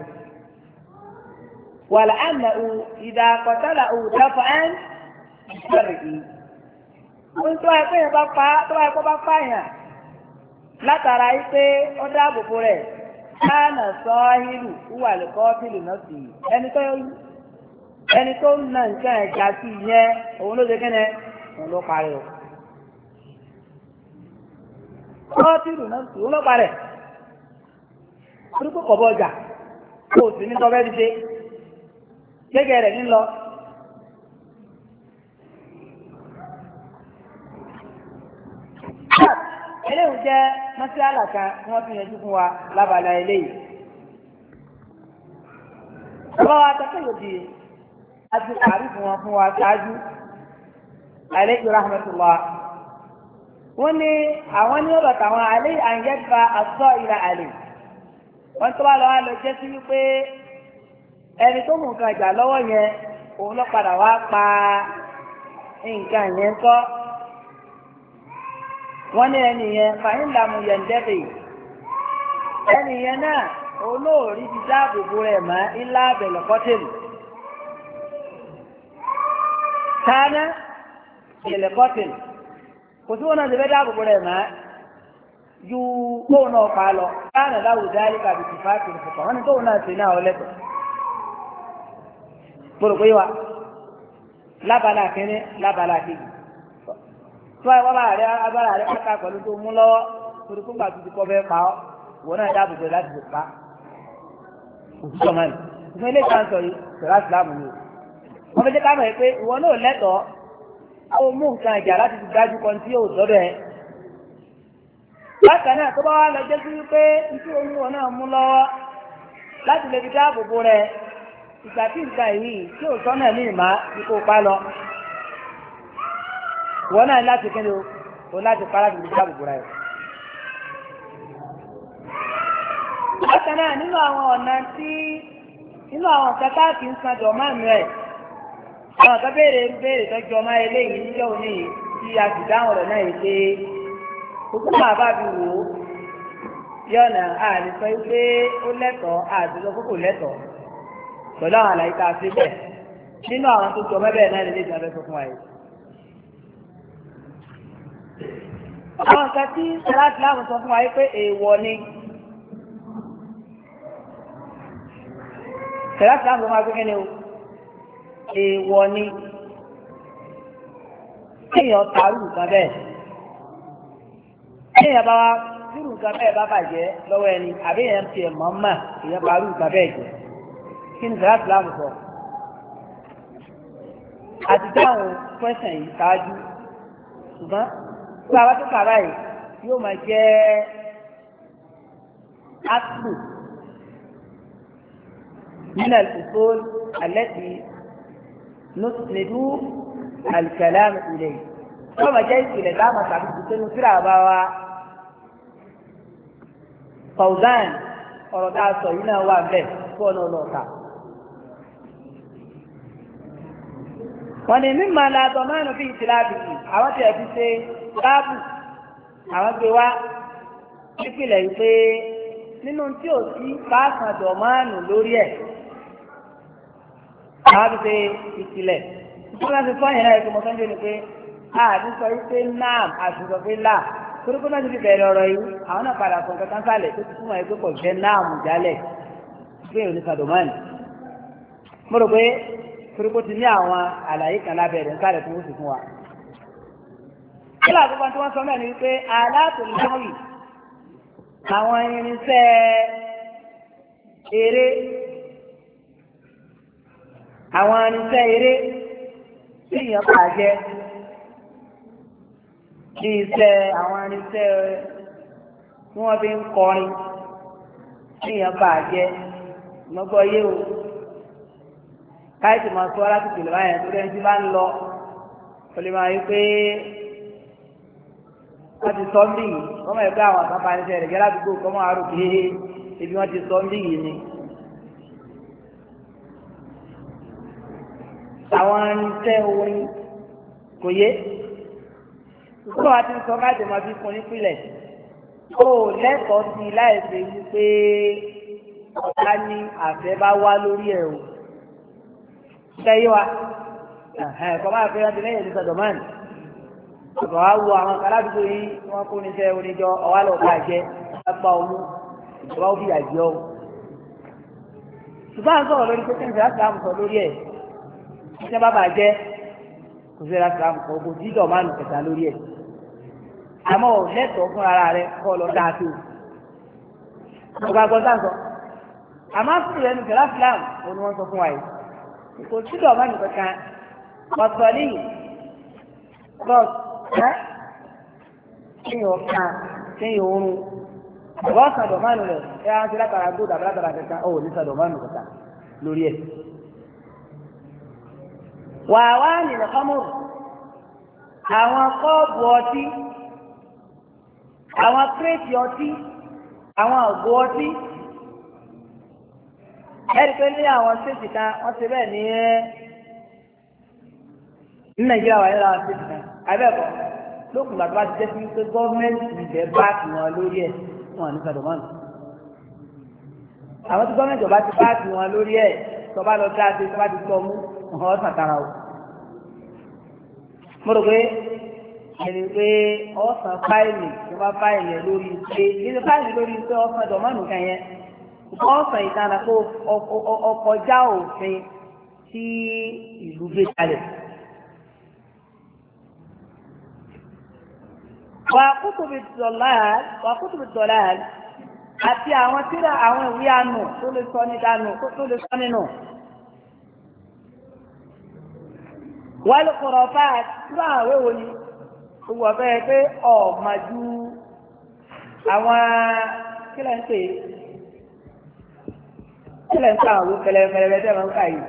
wàlà á nà ù ìdàkọ̀tàlà ù dáfọ̀ ẹ́ ìsọ̀rì yìí. wọ́n tó wáyé pé yẹn bá pa tó wáyé kó bá pààyàn látara yìí pé ó dáàbò bo rẹ̀ káànà sọ́ọ́hìrù wúwà lẹ́kọ́ fìlù náà sí i ẹni tó ẹni tó ń nà nǹkan ẹ̀já sí i yẹn òun ló ṣe kẹ́nẹ́ òun ló parí o. kọ́ọ̀tìrù náà sì òun ló parí ẹ̀ orúkọ kọ̀bọ̀ ọjà kò sí ní tọ́fẹ́ dídé gẹ́gẹ́ rẹ̀ ní lọ. eléyìí jẹ́ mọ́sálà kan tí wọ́n fi yanjú fún wa lábala eléyìí ọba wa tẹ́tẹ́ yóò di àti àrí fún wọn fún wa ṣáájú alayhi rahmatullah. wọ́n ní àwọn ní ọ̀rọ̀ tàwọn alẹ́ àyẹ̀fà àṣọ ìlà àlè wọ́n tó bá lọ́wọ́ lọ jẹ́ sí wípé ẹni tó mú nǹkan ìjà lọ́wọ́ yẹn òun ló padà wá pa nǹkan yẹn kọ́. wọ́n ní ẹni yẹn fàyín làmú yẹn dẹ́bẹ̀ ẹni yẹn náà olóòrí ti dáàbò bo rẹ̀ mọ́ ilá abẹ̀lẹ̀ kọ́tẹ́lù tánà ìlẹ̀ kọ́tẹ́lù kò sí wọn náà ti fẹ́ dáàbò bo rẹ̀ mọ́ ju tóun náà pa lọ tánà láwùjọ àyíká bìtì fáàkì nìkan wọn ni tóun náà ti náà ọlẹ́tọ̀ gbọ́dọ̀ pé wa lábala kínní lábala kejì tó ẹ wọ́n bá rẹ agbára rẹ káká pẹ̀lú tó mú lọ́wọ́ torí kó gbàgbé kọ́ fẹ́ pa ọ́ wọn náà dáàbò bo láti fi pa òtítọ́ mọ́ni ìfún ilé ìta ń sọ yìí sọ̀rọ̀ àsìlámù ni wọ́n fi jẹ́ ká mọ̀ pé ìwọ náà lẹ́tọ̀ọ́ ó mú nǹkan ìjà láti fi dájú kan tí yóò sọ́dọ̀ ẹ̀. bákan náà tó bá wá lọ jẹ́ sí wípé iṣu oyún wọn náà mú lọ́wọ́ láti lè fi dáàbò bo rẹ̀ ìgbà tí nǹkan yìí tí ò sọ́nà ní ìmá ní kó pa lọ. ìwọ náà láti kí ni o láti pa láti fi dáàbò bo rẹ̀. bákan náà nínú àwọn ọ̀nà tí nínú àwọn kẹta kì í san jọ̀ọ́ máa ń rẹ̀ àwọn kan béèrè béèrè tọ́jú ọmọ eléyìí níjọ́ òní yìí tí a sì dáhùn rẹ̀ náà yìí pé gbogbo máa bá fi wò ó yọ̀nà àní sọ pé ó lẹ́tọ̀ọ́ àti sọ pé kò lẹ́tọ̀ọ́ pẹ̀lú àwọn àlàyé tá a fi bẹ̀ nínú àwọn tó jọ mẹ́bẹ̀ẹ́ náà lè lè jẹ́ abẹ́ sọ fún wa yìí. àwọn kan tí sẹ́láàtì láàmú sọ fún wa yìí pé èèwọ̀ ni. Sẹ̀rá ti láàbò máa gbé kẹ́ni o, èèwọ̀ ni kéèyàn tarú nǹkan bẹ́ẹ̀. Kéèyàn bá wá dúró nǹkan bẹ́ẹ̀ bá bàjẹ́ lọ́wọ́ ẹni, àbí èèyàn ti ẹ̀ mọ́ mà èèyàn bá rú nǹkan bẹ́ẹ̀ jẹ́. Kí ni sẹ̀rá ti láàbò sọ? Àti dáhùn kwẹ́sàn yìí ṣáájú. Ṣùgbọ́n tí a bá tó kàrá yìí yóò máa jẹ́ ápù. من الأصول التي نسند الكلام إليه كما جاءت إلى دعوة تعبير بسنو سرع باوا فوزان ورطاع صينا وابله كونو لوتا wọ́n ní mímọ̀ látọ̀ máa nù fi ìtìláàbì yìí àwọn tí ẹ̀ fi ṣe láàbù àwọn gbé wá nípìnlẹ̀ yìí pé nínú tí ò sí káàkàn dọ̀ máa nù lórí ẹ̀ àwọn ti ṣe ìtìlẹ̀ tí wọ́n ti fọ́yìn náà ẹ̀kọ́ mọ́tọ́jú ni pé àti sọ wípé náà àti sọ pé là torí pé náà ti fi bẹ̀rẹ̀ ọ̀rọ̀ yìí àwọn náà padà sọ kankan sálẹ̀ tó ti túmọ̀ ẹgbẹ́ pọ̀ jẹ́ náà mú jálẹ̀ pé òní sàdọ̀mọ́nì mo rò pé torí pé ó ti ní àwọn àlàyé kan lábẹ́rẹ̀ sálẹ̀ tó ń sì fún wa. kí làkúkọ tí wọ́n sọ mẹ́rin wípé aláàtòlùmọ́rì àwọn irinṣẹ́ eré àwọn irinṣẹ́ eré tí èèyàn bàjẹ́ bí iṣẹ́ àwọn irinṣẹ́ tí wọ́n fi ń kọrin tí èèyàn bàjẹ́ lọ́gbọ́ yé o káyọ̀tì máa sọ láti tìlú báyẹn tó lẹ́yìn tí bá ń lọ ó lè máa rí pé wọ́n ti sọ ń bì yìí wọ́n mọ̀ pé àwọn àtàkùn irinṣẹ́ rẹ̀ gẹ́gẹ́ ládùúgbò kọ́ mọ́ àrùn kí ebi wọ́n ti sọ ń bì yìí ni. àwọn irinṣẹ́ orin kò yé kúrò wá ti ń sọ káàdì máa fi fún nípìnlẹ̀ ó lẹ́kọ̀ọ́ sí i láìsí wípé ọ̀tá ní àfẹ́ bá wá lórí ẹ̀ o ṣe yé wa ẹ̀kọ́ máa fẹ́ rántí lẹ́yìn ìdíje dọ̀mán ọ̀gá wa wo àwọn aládùúgbò yìí wọ́n kó níṣẹ́ oníjọ ọ̀wá lọ bá jẹ́ apá ọmú ìjọba ó fi àjẹ́ o ṣùgbọ́n à ń sọ̀rọ̀ lórí pé kí n fẹ́ láti láàmú sọ lórí ẹ̀ ṣé bàbá jẹ́ kò sí láti láàmú sọ kò sí dọ̀mán kẹta lórí ẹ̀ àmọ́ ò lẹ́tọ̀ọ́ fún ara rẹ kọ́ lọ dáa tó ọgbà gbọ́n sáà sọ àmọ́ fún ìrẹ́nu kẹlá flam òun ni wọ́n sọ fún wa yìí kò sí dọ̀mán kankan ọ̀sọ̀lì bọ́s ẹ́ kéèyàn kan kéèyàn oorun ọ̀gá ọ̀sán dọ̀mán rẹ̀ ẹ̀ á ti látara gbódà látara kankan ó ní sọ dọ̀mán kankan lórí ẹ̀. wàá wá nílẹ̀ kọ́mọ̀rù àwọn kọ́ọ̀bù ọtí àwọn kírètì ọtí àwọn ògbó ọtí ẹ̀rí pé ní àwọn ṣéètì kan wọ́n ti bẹ́ẹ̀ ní ẹ́ ní nàìjíríà wà nílò àwọn ṣéètì kan abẹ́ẹ̀kọ́ lókùn bàbá bá ti jẹ́ sí pé gọ́ọ̀mẹ́ntì ìbẹ̀ bá ti wọn lórí ẹ̀ wọn ní sàdọ̀mọ́nù àwọn tí gọ́ọ̀mẹ́ntì ọba ti bá ti wọn lórí ẹ̀ tọ́ba lọ dáadé tọ́ba ti tọ́ mú ọ̀hún sàtàrà o mo rò pé ẹni pé ọ̀sán fáìlì tó bá fáìlì ẹ̀ lórí pé ìdí fáìlì lórí pé ọ̀sán dọ̀mọ́nù kan yẹn ọ̀sán ìdáná kó ọkọjá òfin tí ìlú gbé kalẹ̀. wà á kútùbù dọ̀láàlì wà á kútùbù dọ̀láàlì àti àwọn tíra àwọn ìwé àánú tó lè sọ ní dànù tó lè sọ nínú. wọ́n lè kọ̀rọ̀ fáà tí wọ́n àwẹ̀ wò ni gbogbo ọ̀fẹ́ pé ọ̀ọ́màjú àwọn kílẹ̀ ń pè kílẹ̀ ń ká àwọn kẹlẹ́mẹlẹ́mẹ́ tẹ́ máa ń kà yìí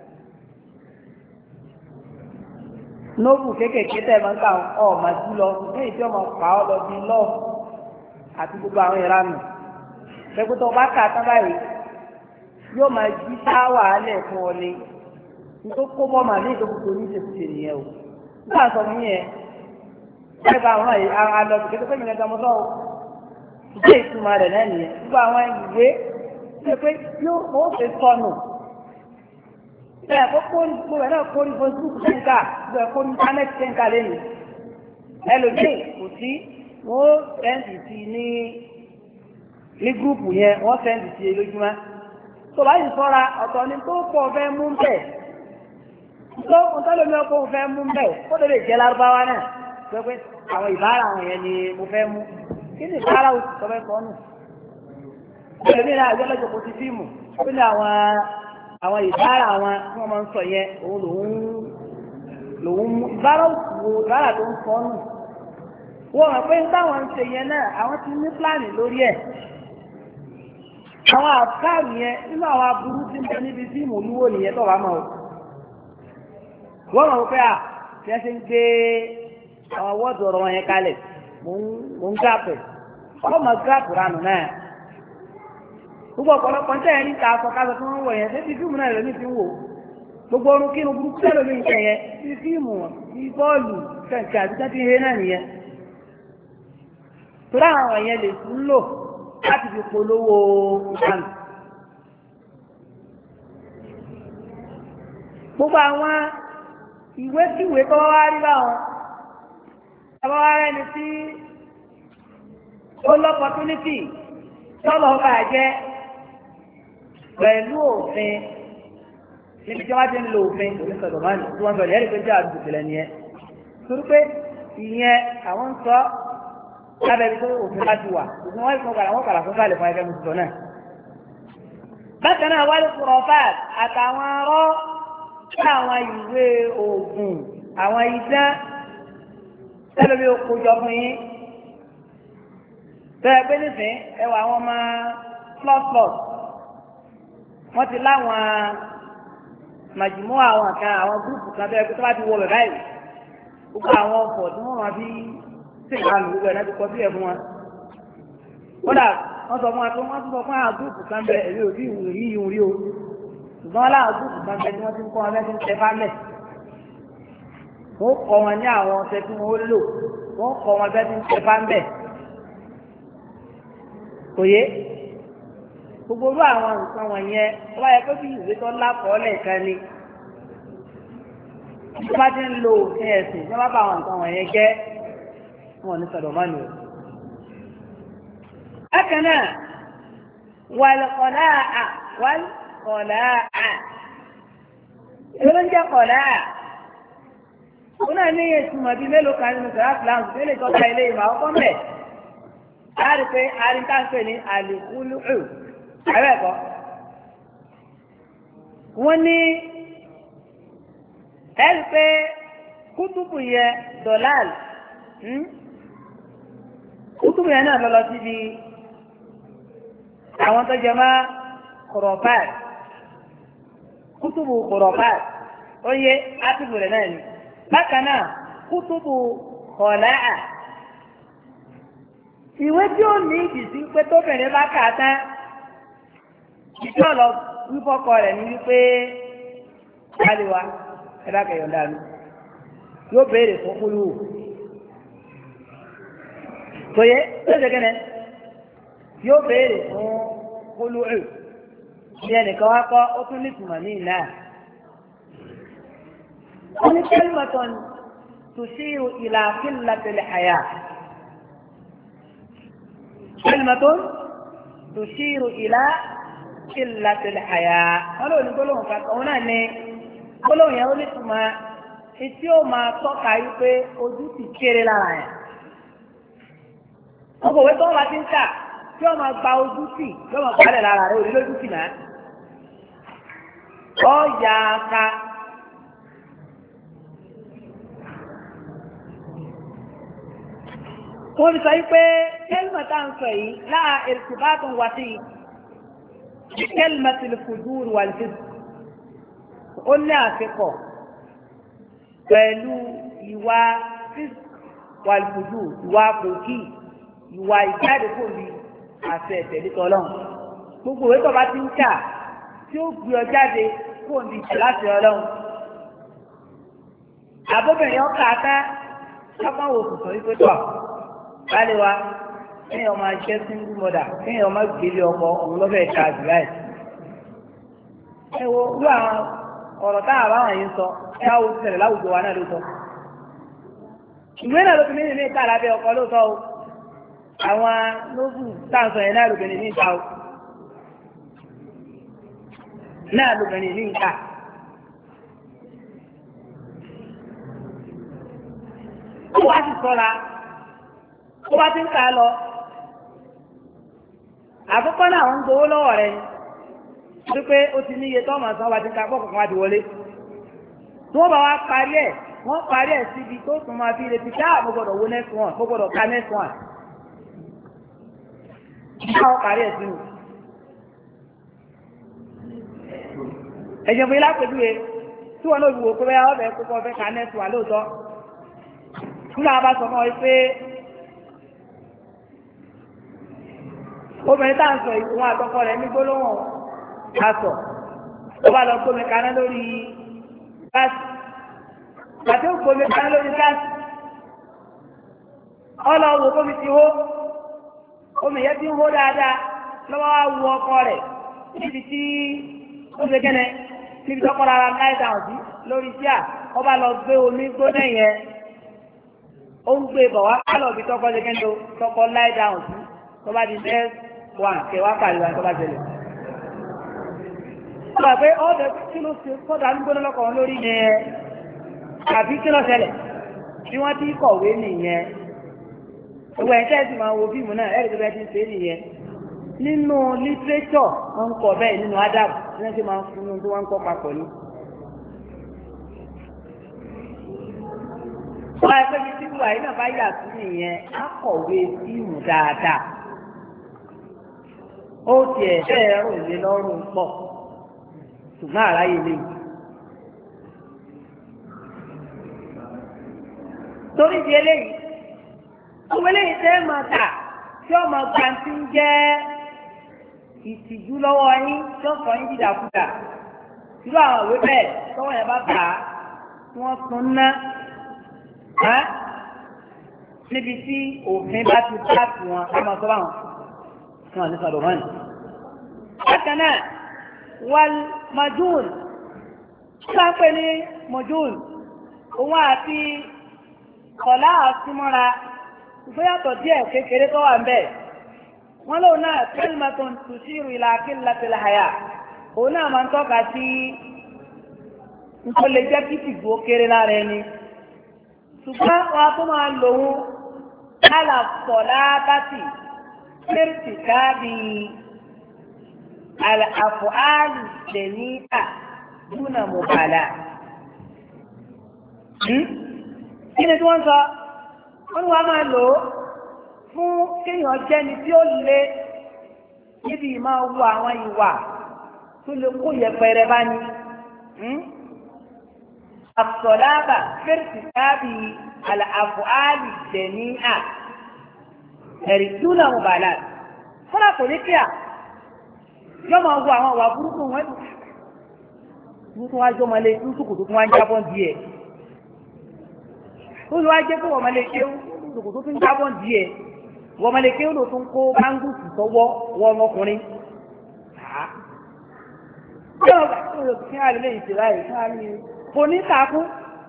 nóòbù kéékèèké tẹ́ máa ń kà ọ̀ọ́màjú lọ ní ìdí ọmọ pa ọ́ lọ bí lọ́ọ̀ àti gbogbo àwọn ìranù pẹ̀kútọ̀ bá kà tán báyìí yóò máa jí sáwà alẹ̀ fún ọ ní nítorí kó bọ́ màá ní ìdókòtò ní ìṣèkúṣe nìyẹn o nígbà sọ fún yẹn ẹgbẹ́ àwọn alọ́bù kékeré mi lẹ́gbẹ̀ẹ́ mọ́tò ìdí ìtumọ̀ rẹ̀ náà nìyẹn gbogbo àwọn ìwé ṣe pé yóò ó ṣe sọnù bẹ́ẹ̀ kó kórì gbogbo ẹ̀ náà kórì Facebook ṣẹ́ńkà gbogbo ẹ̀ kórì internet ṣẹ́ńkà lẹ́nu ẹlòmíì kò sí wọ́n sẹ́ǹdì sí ní ní gúrùpù yẹn wọ́n sẹ́ǹdì sí lójúmọ́ tó bá yìí sọ́ra ọ̀tọ̀ ni tó pọ̀ fẹ́ mú bẹ́ẹ̀ tó ń tọ́lọ́ mi ọkọ̀ fẹ́ mú bẹ́ẹ̀ kó lè lè jẹ́ lárúbáwá náà pé àwọn ìbára àwọn yẹn ni mo fẹ́ mú kí ni ìbára òsì tó fẹ́ sọ́nù bẹ́ẹ̀ ní àjọ lọ́jọ́ kò ti fíìmù ó ní àwọn àwọn ìbára àwọn tí wọ́n máa ń sọ yẹn òun lòun lòun mú ìbára òsì wo ìbára tó ń sọ́nù wọ́n mọ̀ pé táwọn ń ṣe yẹn náà àwọn ti ní pílánì lórí ẹ̀ àwọn àkáàrù yẹn nínú àwọn aburú tí ń bẹ níbi tí ìmòlúwò nìyẹn tó wà mọ́ o wọ́n mọ̀ pé à tí wọ́n ṣe ń gbé àwọn wọ́ọ̀dù ọ̀rọ̀ wọn yẹn kalẹ̀ mò ń gàpẹ̀ ọkọ̀ mọ̀ gàpù ránù náà gbogbo ọ̀pọ̀lọpọ̀ ń tẹ̀yẹ níta aṣọ káṣọ tí wọ́n wọ̀ yẹn ṣé ti fíìmù náà lómi ti ń wò gbogbo orun kí inú burúkú tẹ́lẹ̀ lómi ìṣẹ̀ yẹn ti fíìmù ti bọ́ọ̀lù kẹ̀kẹ́ àti tẹ́tí he náà nìyẹn torí àwọn yẹn lè tún lò láti fi polówó ìbánu gbogbo àwọn ìwé kíwèé tó wá rí báwọn àwọn ará ẹni tí ó lọ́pọ̀túnítì tọ́lọ̀ ọba jẹ́ pẹ̀lú òfin níbi tí wọ́n ti ń lo òfin òfin sọ̀tọ̀ máa ń tí wọ́n bẹ̀rẹ̀ ẹ̀rí pé jẹ́ àdúgbò tẹ̀lẹ̀ nìyẹn torí pé ìyẹn àwọn ń sọ lábẹ́bí tó òfin láti wà òfin wọ́n ìfún padà wọ́n padà fún báàlẹ̀ fún ẹgbẹ́ mùsùlùmí náà. bákan náà wálé kúrọ̀fáàt àtàwọn arọ́ sí àwọn ìwé oògùn àwọn idán tẹ́lẹ̀ bí o kó jọ fún yín tẹ́lẹ̀ pé nísìn ẹwà àwọn ọmọ plus plus wọ́n ti láwọn màjìmọ́ àwọn kan àwọn gúrùpù kan tẹ́lẹ̀ pé tó bá ti wọ bẹ̀ báyìí gbogbo àwọn ọkọ̀ tí wọ́n máa fi ṣèkà lù gbogbo ẹ̀ náà ti kọ́ sílẹ̀ fún wọn. kódà wọ́n sọ fún wa pé wọ́n tún sọ fún àwọn gúrùpù kan bẹ èmi ò rí ìwúrí ìwúrí o ṣùgbọ́n wọn láwọn gúrùpù kan bẹ tí wọ́n ti ń kọ́ wọn fẹ́ẹ́ ti ń tẹ fálẹ̀ wọ́n kọ́ wọn ní àwọn ọ̀sẹ̀ tí wọ́n lò wọ́n kọ́ wọn fẹ́ẹ́ ti ń tẹ fálẹ̀ kò yé gbogbo orú àwọn nǹkan wọ̀nyẹn wọ́n bá yẹ kó bí ìwé tó lákọọ́lẹ̀ kan ni tí wọ́n bá ti ń lo òfin ẹ̀sìn tí wọ́n bá bá àwọn nǹkan wọ̀nyẹn jẹ́ wọn ní sọ̀dọ̀ máa nù. bákan náà wàlùkọ̀lá à wàlùkọ̀lá à èyí ló ń jẹ́ kọ̀lá à òun náà ní iye ìtumọ̀ bíi mélòó kan nínú sọ̀rọ̀ àfúláǹsì tó lè tọ́ka ilé ìmọ̀ àkọ́kọ́ mẹ́ láti pé arintáǹpẹ̀ ní àlìkúlù ààrẹ ẹ̀kọ́ wọ́n ní ẹ̀rí pé kútùbù yẹ dọ̀láàlì kútùbù yẹn náà lọ́lọ́ síbi àwọn tó jẹ mọ́ kọ̀rọ̀fáàlì kútùbù kọ̀rọ̀fáàt ó yẹ átìbù rẹ̀ náà ni bákan náà kútùbù kọ̀láà ìwé tí ó ní ìdìsí pé tóbìnrin bá kà á tán ìjọ lọ wípọ́kọ rẹ̀ ní wípé káliwa ẹ bá kẹyọ̀ dànù yóò béèrè fún kúlù tó yẹ tó ṣe kẹ́nẹ́ yóò béèrè fún kúlù ẹ̀ ní ẹnìkan wá kọ́ ó tún ní ìtumọ̀ ní ìlà ó ní kẹ́lìmọ̀tàn tùsíru ìlà kílàtìlẹ̀ àyà kẹ́lìmọ̀tàn tùsíru ìlà kílàtìlẹ̀ àyà wọ́n lò ní gbólóhùn kankan òun náà ní gbólóhùn yẹn ó ní ìtumọ̀ etí ó máa tọ́ka yí pé ojú ti kéré lára yẹn ọkọ̀ òwe tó wọ́n bá ti ń kà tí wọ́n máa gba ojú tì yóò máa gbalẹ̀ lára rẹ̀ òní lójú tì náà ọ̀yà aka wọ́n fi sọ yí pé kẹ́lìmọ̀ tá à ń sọ yìí láà irtibatun wasi kẹ́lìmọ̀ tìlùfùdúr wal-jism ó ní àfikọ̀ pẹ̀lú ìwà wal-fujur ìwà kòkì ìwà ìjáde kò ní àṣẹ ìtẹ̀lé tọ́lọ́run gbogbo ìwé tó bá ti ń kà tí ó gbé ọ jáde kó ní ìtẹ̀ láti ọlọ́run àbóbìnrin ọkà aká lọ́pọ̀ wò sùsùn wípé tọ̀ báyìí wa kéèyàn máa jẹ́ single mother kéèyàn máa gbélé ọkọ òun lọ́fẹ̀ẹ́ ta àdúrà ẹ̀. ẹ wo irú àwọn ọ̀rọ̀ táwọn àbáwọn yìí ń sọ ẹ wá wo ti ṣẹlẹ̀ láwùjọ wa náà ló sọ. ìwé náà ló fi mímí ìta lábẹ́ ọkọ lóòótọ́ o àwọn lóògù táǹsọ̀ yẹn náà lóbìnrin ní ìta o náà lóbìnrin ní ìta. ó wá sì sọ́ra ó bá ti ń kà á lọ àkọ́kọ́ náà ń gbowó lọ́wọ́ rẹ̀ ní pé ó ti ní iye tó ọmọ sàn wá ti ń ka pọ̀ kọ̀ọ̀kan wá ti wọlé tí wọ́n bá wá parí ẹ̀ wọ́n parí ẹ̀ síbi tó tún máa fi retí ká mo gbọ́dọ̀ wo next one mo gbọ́dọ̀ ka next one káwọn parí ẹ̀ sínú. ẹ̀jẹ̀ fún ilé àpèjúwe tí wọn náà wò pé bẹ́ẹ̀ ọbẹ̀ kókó ọbẹ̀ ka next one lóòótọ́ nígbà bá sọ fún ọ pé obìnrin tá à ń sọ ìwọ̀n àtọkọ rẹ̀ ní gbólóhùn aṣọ ó bá lọ gbómi kaná lórí gáàsì àti ó gbómi kaná lórí gáàsì ọlọ́wọ́ gbómi ti hó omi yẹn ti ń hó dáadáa lọ́wọ́ wá wu ọkọ rẹ̀ níbi tí ó ṣe kẹ́nẹ́ níbi tó kọ́ra ara láì dáhùn sí lórí tíà ó bá lọ gbé omi gbóná yẹn ó ń gbé bọ̀ wá kálọ̀ bí tọkọ ṣe kẹ́nẹ́ tọkọ láì dáhùn sí tó bá di next one kẹwàá pàlú àti ọba jẹlẹ. Ọba pé ọ́dẹ kí ló ṣe kọ́dà ń gbóná lọ́kọ̀ lórí yẹn àbí kí ló ṣẹlẹ̀ bí wọ́n ti kọ̀wé nìyẹn. Ìwé ẹ̀ńtẹ́ sì máa wo fíìmù náà ẹ̀rí tó bẹ́ẹ̀ ti ń ṣe nìyẹn. Nínú lítírẹ́tọ̀ wọ́n ń kọ bẹ́ẹ̀ nínú Adam ní wọ́n ti máa ń fún un tí wọ́n ń kọ́ papọ̀ ní. Wọ́n á pẹ́ bí tí wàá yìí náà bá yà sí nìyẹn á kọ̀wé fíìmù dáadáa. Ó tiẹ̀ bẹ́ẹ̀ rò lé lọ́rùn pọ̀ ṣùgbọ́n àráyé lè. Torí di eléyìí, ọmọ eléyìí tẹ́ máa tà tí ọmọ gbàǹtí ń jẹ́ ìtìjú lọ́wọ́ yín tí ó sọ yín dídàkudà. Irú àwọn ìwé bẹ́ẹ̀ tọ́wọ́ yẹn bá bà á tí wọ́n tún ná níbi tí òfin bá ti bá tù wọn ká máa sọ báwọn fún àti sọ̀rọ̀ mọ́ni. Bákan náà, wal majun, kí wọ́n pè ní majun, òun àti kọ̀lá àtúmọ́ra, ìgbéyàtọ̀ díẹ̀ kékeré tó wà ń bẹ̀. Wọ́n lóun náà kalimatun tushiru ila qillatil haya. Òun náà máa ń tọ́ka sí nǹkan lè jẹ́ kí tìgbó kéré lára ẹni. Ṣùgbọ́n wọn a tó máa lòun kálàfọ̀lá bátì. ارتكاب الأفعال السيئة دون مبالاة. kí ni tí wọ́n sọ wọ́n ní wọ́n máa lò ó fún kéèyàn jẹ́ni tí ó lé níbi máa wu àwọn ìwà tó lè kó yẹpẹrẹ bá ní الصلابة في ارتكاب الأفعال الجميعة دون مبالاة فلا قلت يا يوم أقوى àwọn wà burúkú wọn ní tó wá jọ ọmọ ilé ní sùkùtù tó wá ń jábọ́ díẹ̀ ó lọ wá jẹ́ pé ọmọ ilé kéwú sùkùtù tó ń jábọ́ díẹ̀ wọ́n ọmọ ilé kéwú ló tún kó báńgùsì sọ́wọ́ wọ́n ọmọkùnrin yóò bá tó yọ kí á lè ṣe láì kí á lè kò ní kàkún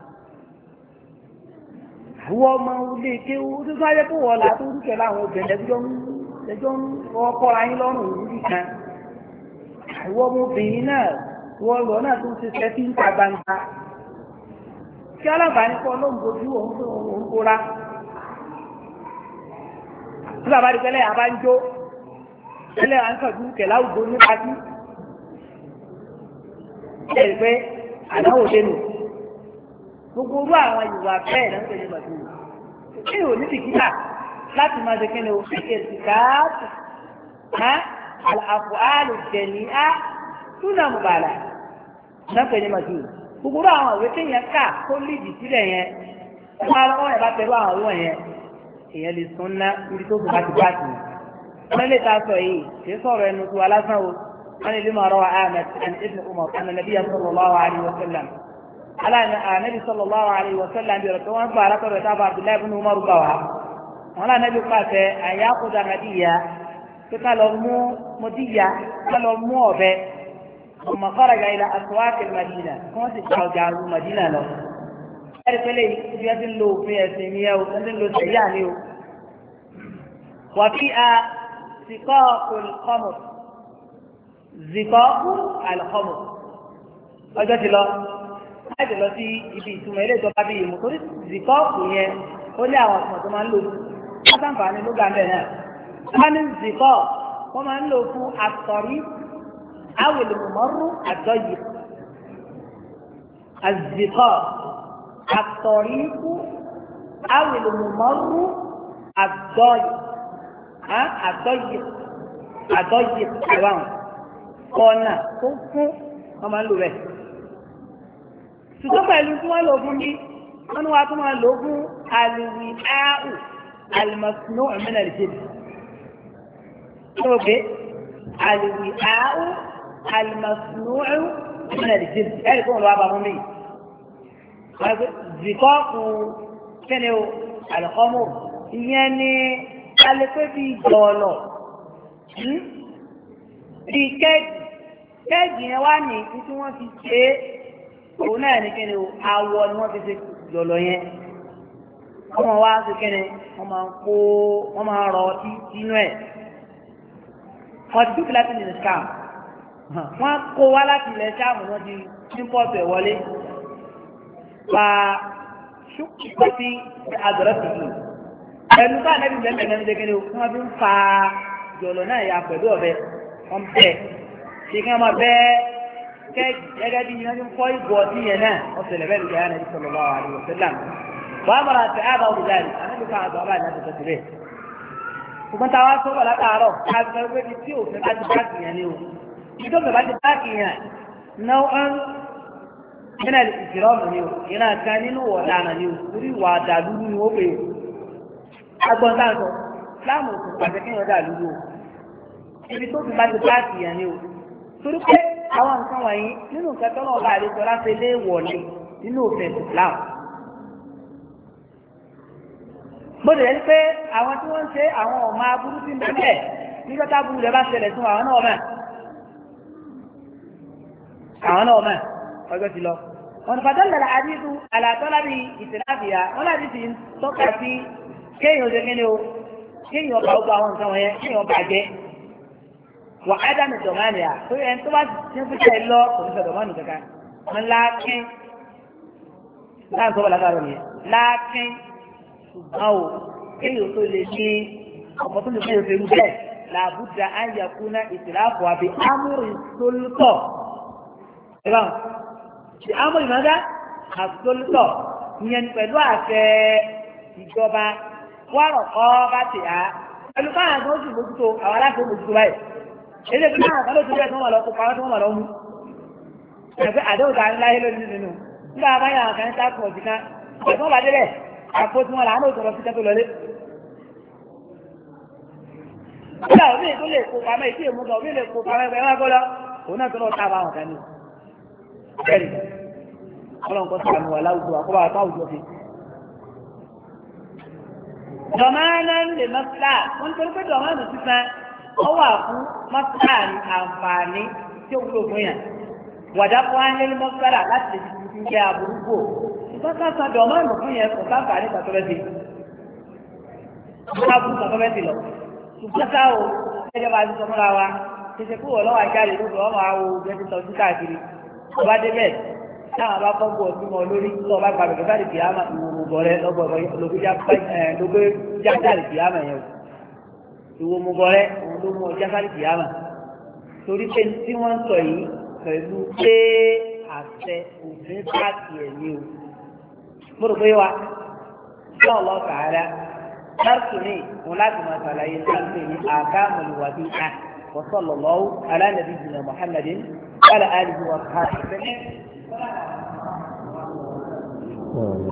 àwọn ọmọ ilé kéwú tó tó wáyé pé wọ́n là tó ń kẹ́ láwọn obìnrin ẹjọ́ ń kọ́ ara yín lọ́rùn níbi kan àwọn ọmọbìnrin náà wọ́n lọ náà tó ń ṣe sẹ́fí ń ta gbangba kí alábàání kọ́ ló ń bojú òun kóra tí bàbá rí tẹ́lẹ̀ àbá ń jó tẹ́lẹ̀ à ń sọ̀jú kẹ̀lá ògbó ní pátí ẹ̀rí pé àdáwò dénú gbogbo orú àwọn ìwà bẹ́ẹ̀ náà ń tẹ̀lé màdú kí ni ò ní bìkítà láti máa ṣe kí ni o fi èsì káàtì àlàfọ̀álù jẹ̀ní á túnà mùbàlà náà tẹ̀lé màdú gbogbo orú àwọn ìwé kéèyàn ká tó lídìí sílẹ̀ yẹn máa lọ́wọ́ ẹ̀ bá tẹ̀lé àwọn ìwọ̀n yẹn èèyàn lè sún ná ibi tó kù bá ti bá tì wọ́n lè ta sọ yìí kì í sọ̀rọ̀ ẹnu tó wa lásán o wọ́n lè lè máa rọwà ahmed and ibn umar anna nabiyya sallallahu alayhi wa sallam ala anabi sallallahu alayhi wa sallam bí ọ̀rọ̀ wọn gbà arákọ̀rọ̀ tábà abdullahi ibn umar gbà wá wọn lè anabi pàṣẹ àyàkúdà nàdíyà pé ká lọ mú mọdíyà ká lọ mú ọ̀bẹ ọmọ kọ́rajà ilà aswaq madina kí wọ́n sì gba ọjà àrùn madina lọ ẹ̀rí pẹ́lẹ́ ibi ẹ̀ ti ń lo òfin ẹ̀sìn ni ẹ̀ o ẹ̀ ti ń lo sẹ̀yà ni o wà fi a zikọ́ olùkọ́mù zikọ́ alùkọ́mù ọjọ́ ti lọ láti lọ sí ibi ìtumọ̀ ilé ìjọba bíi ìmú torí zikọ́ kù yẹn ó ní àwọn ọ̀sán tó máa ń lò wọ́n sàǹfààní ló gbà ń bẹ̀ náà wọ́n ní zikọ́ wọ́n máa ń lò fún àtọ̀rí awèlùmọ̀rú àjọyè àzikọ́ àtọ̀ríkú awèlùmọ̀rú àjọyè àjọyè àjọyè ẹ̀wọ̀n kọ́nà tó fún wọ́n máa ń lò rẹ̀ ṣùgbọ́n pẹ̀lú tí wọ́n lò fún ní wọ́n ní wọ́n tún máa lò fún àlùwì áhù àlùmọ̀sùnú ọ̀mìnà ìjẹ́bì tó gbé àlùwì áhù àlùmọ̀sùnú ọ̀mìnà ìjẹ́bì ẹ̀rí kó wọn lọ́wọ́ bá fún mi zikọ́ọ̀kù kẹ́ni o àlùkọ́mù ìyẹn ní alẹ́pẹ́ bíi jọ̀ọ̀lọ̀ bíi kẹ́ẹ̀gì kẹ́ẹ̀gì yẹn wá ní tí wọ́n fi ṣe é òun náà ní kẹ́ni o awọ ni wọ́n fi ṣe jọ̀ọ̀lọ̀ yẹn wọ́n máa wá sí kẹ́ni wọ́n máa ń kó wọ́n máa ń rọ ọtí sínú ẹ̀ wọ́n ti dúpẹ́ láti nìyẹn scam wọ́n kó wá láti ilẹ̀ scam wọ́n ti import ẹ̀ wọlé fa ṣùkùkọ́tì àdọ̀rọ̀sì yìí ẹnu bá nẹ́bí bẹ́ẹ̀ bẹ́ẹ̀ ní kéde wọ́n fi ń fa jọ̀lọ̀ náà ya pẹ̀lú ọ̀bẹ wọ́n bẹ́ẹ̀ ṣe kí wọ́n máa bẹ́ẹ̀ kẹ́ẹ̀kì gẹ́gẹ́ bí wọ́n ti ń fọ́ ìbò ọtí yẹn náà wọ́n ṣẹlẹ̀ bẹ́ẹ̀ lùdí ayé nàbí sallallahu alaihi wasallam wọ́n á mọ̀ra àti àbá olùdarí ànábì kan àgbà bá ìdájọ́ tó ti bẹ́ẹ̀. ṣùgbọ́n táwa sọ̀rọ̀ látàárọ̀ káàkiri pé tí òfin bá ti bá kìyàn ni o ìjọba bá ti bá kìyàn náà nínú ìṣirọ́ọ̀mù ni o ìran kan nínú ọ̀daràn ni o orí ìwà àdàlúrú ni ó pè é agbọ́n dáńtọ́ láàmù òkú pàṣẹ kí wọ́n dàlúrú o ibi tó fi bá ti páàkì yẹn ni o torí pé àwọn nǹkan wọ̀nyí nínú nǹkan tó náà bá àlejò láti lé wọ̀lé nínú òfin Islam bóde yẹn pé àwọn tí wọ́n ń ṣe àwọn ọmọ aburú sí mẹ́lẹ̀ nígbà tá aburú rẹ̀ bá ṣẹlẹ̀ sí àwọn náà mẹ́ àwọn náà mẹ́ ọjọ́ ti lọ. wọn fàdé lẹ́la àdídú àlàtọ́lá bíi ìtìláfìyà wọn láti fi tọ́ka sí kéèyàn ṣe kíni o kéèyàn ọba ọgbà àwọn nǹkan wọ̀nyẹn kéèyàn ọba jẹ́ wà ádámù dọ̀mánì à tó yẹn tó bá ti ń fi ṣe lọ kò ní sọ dọ̀mánì kankan wọn láàkín láà tó wà látàrọ nìyẹn láàkín ṣùgbọ́n o kéèyàn tó lè ní ọ̀pọ̀ tó lè fi ṣe rúbẹ̀ làbújá ayakuna ìtìláfọ̀ àbí amúrin tó lùtọ̀ ìbáwọn ṣe àmọ́ ìmọ̀dá àtúntò ìyẹn pẹ̀lú àṣẹ ìjọba wárọ̀ kọ́ bá ti á pẹ̀lú káyà tó sì mójútó àwọn aláṣẹ mójútó báyìí eléyìí káyà tó lóṣù bẹ́ẹ̀ tó wà lọ kó pàrọ̀ tó wà lọ mú ẹgbẹ́ àdéhùn tá a ní láyé lónìí nínú nígbà máa yàn kàn ń sáàpù ọ̀sìn kan ẹ̀gbọ́n bá débẹ̀ àpò tí wọn là á lò sọ̀rọ̀ síkẹ́ tó lọlé. nígbà omi tó lè kó pamọ́ ètí èmú kan omi lè kó pamọ́ ẹgbẹ́ wọn gbọ́dọ̀ òun náà tó lọ tábà wọn kan ní. bẹ́ẹ̀ni ọlọ́run kọ́ sàánú wà láwùjọ àkọ́bà àtọ́ àwùjọ fi. dọ̀mánà lè mọ́sílá wọ́n torí pé dọ̀mánà sísan ọ wà fún mọ́sílá ní àǹfààní tí ó wúlò fún yàn. wàdà fún wa ní mọ́sílá láti lè fi jẹ́ àbúrúgbò. ìgbà kan san dọ̀mánà fún yẹn kò sáǹfààní kàtọ́lẹ́sì. wọ́n á bú kàtọ́lẹ́sì lọ. ṣùgbọ́n ká o ẹjọ́ bá ti sọ fúnra wa ṣẹṣẹ kú wọ̀ lọ́wọ́ àjáde lóko ọmọ àwọ̀ ògbẹ́ ti sọ sí káàkiri. ọba débẹ̀ táwọn bá kọ́ bọ̀ ọdún mọ́ lórí tó ọba gbàgbé kẹfà lè fi àmà ìwòrò bọ̀rẹ́ lọ́gbọ̀ọ́ lógbé jáde lè fi àmà yẹn o ìwòmù bọ̀rẹ́ òun ló mú ọjà sáré fi àmà torí pé tí wọ́n ń sọ yìí pẹ̀lú pé àṣẹ òfin bá tiẹ̀ ní o mo rò pé wa ṣé ọlọ́ kàárá láti ní òun láti máa ṣàlàyé sáńpé ní àkáàmùlùwàbí à wọ́sọ̀lọ́lọ́wọ́ alánàbí jìnnà Muhammadin wàlá àlùbí wà ká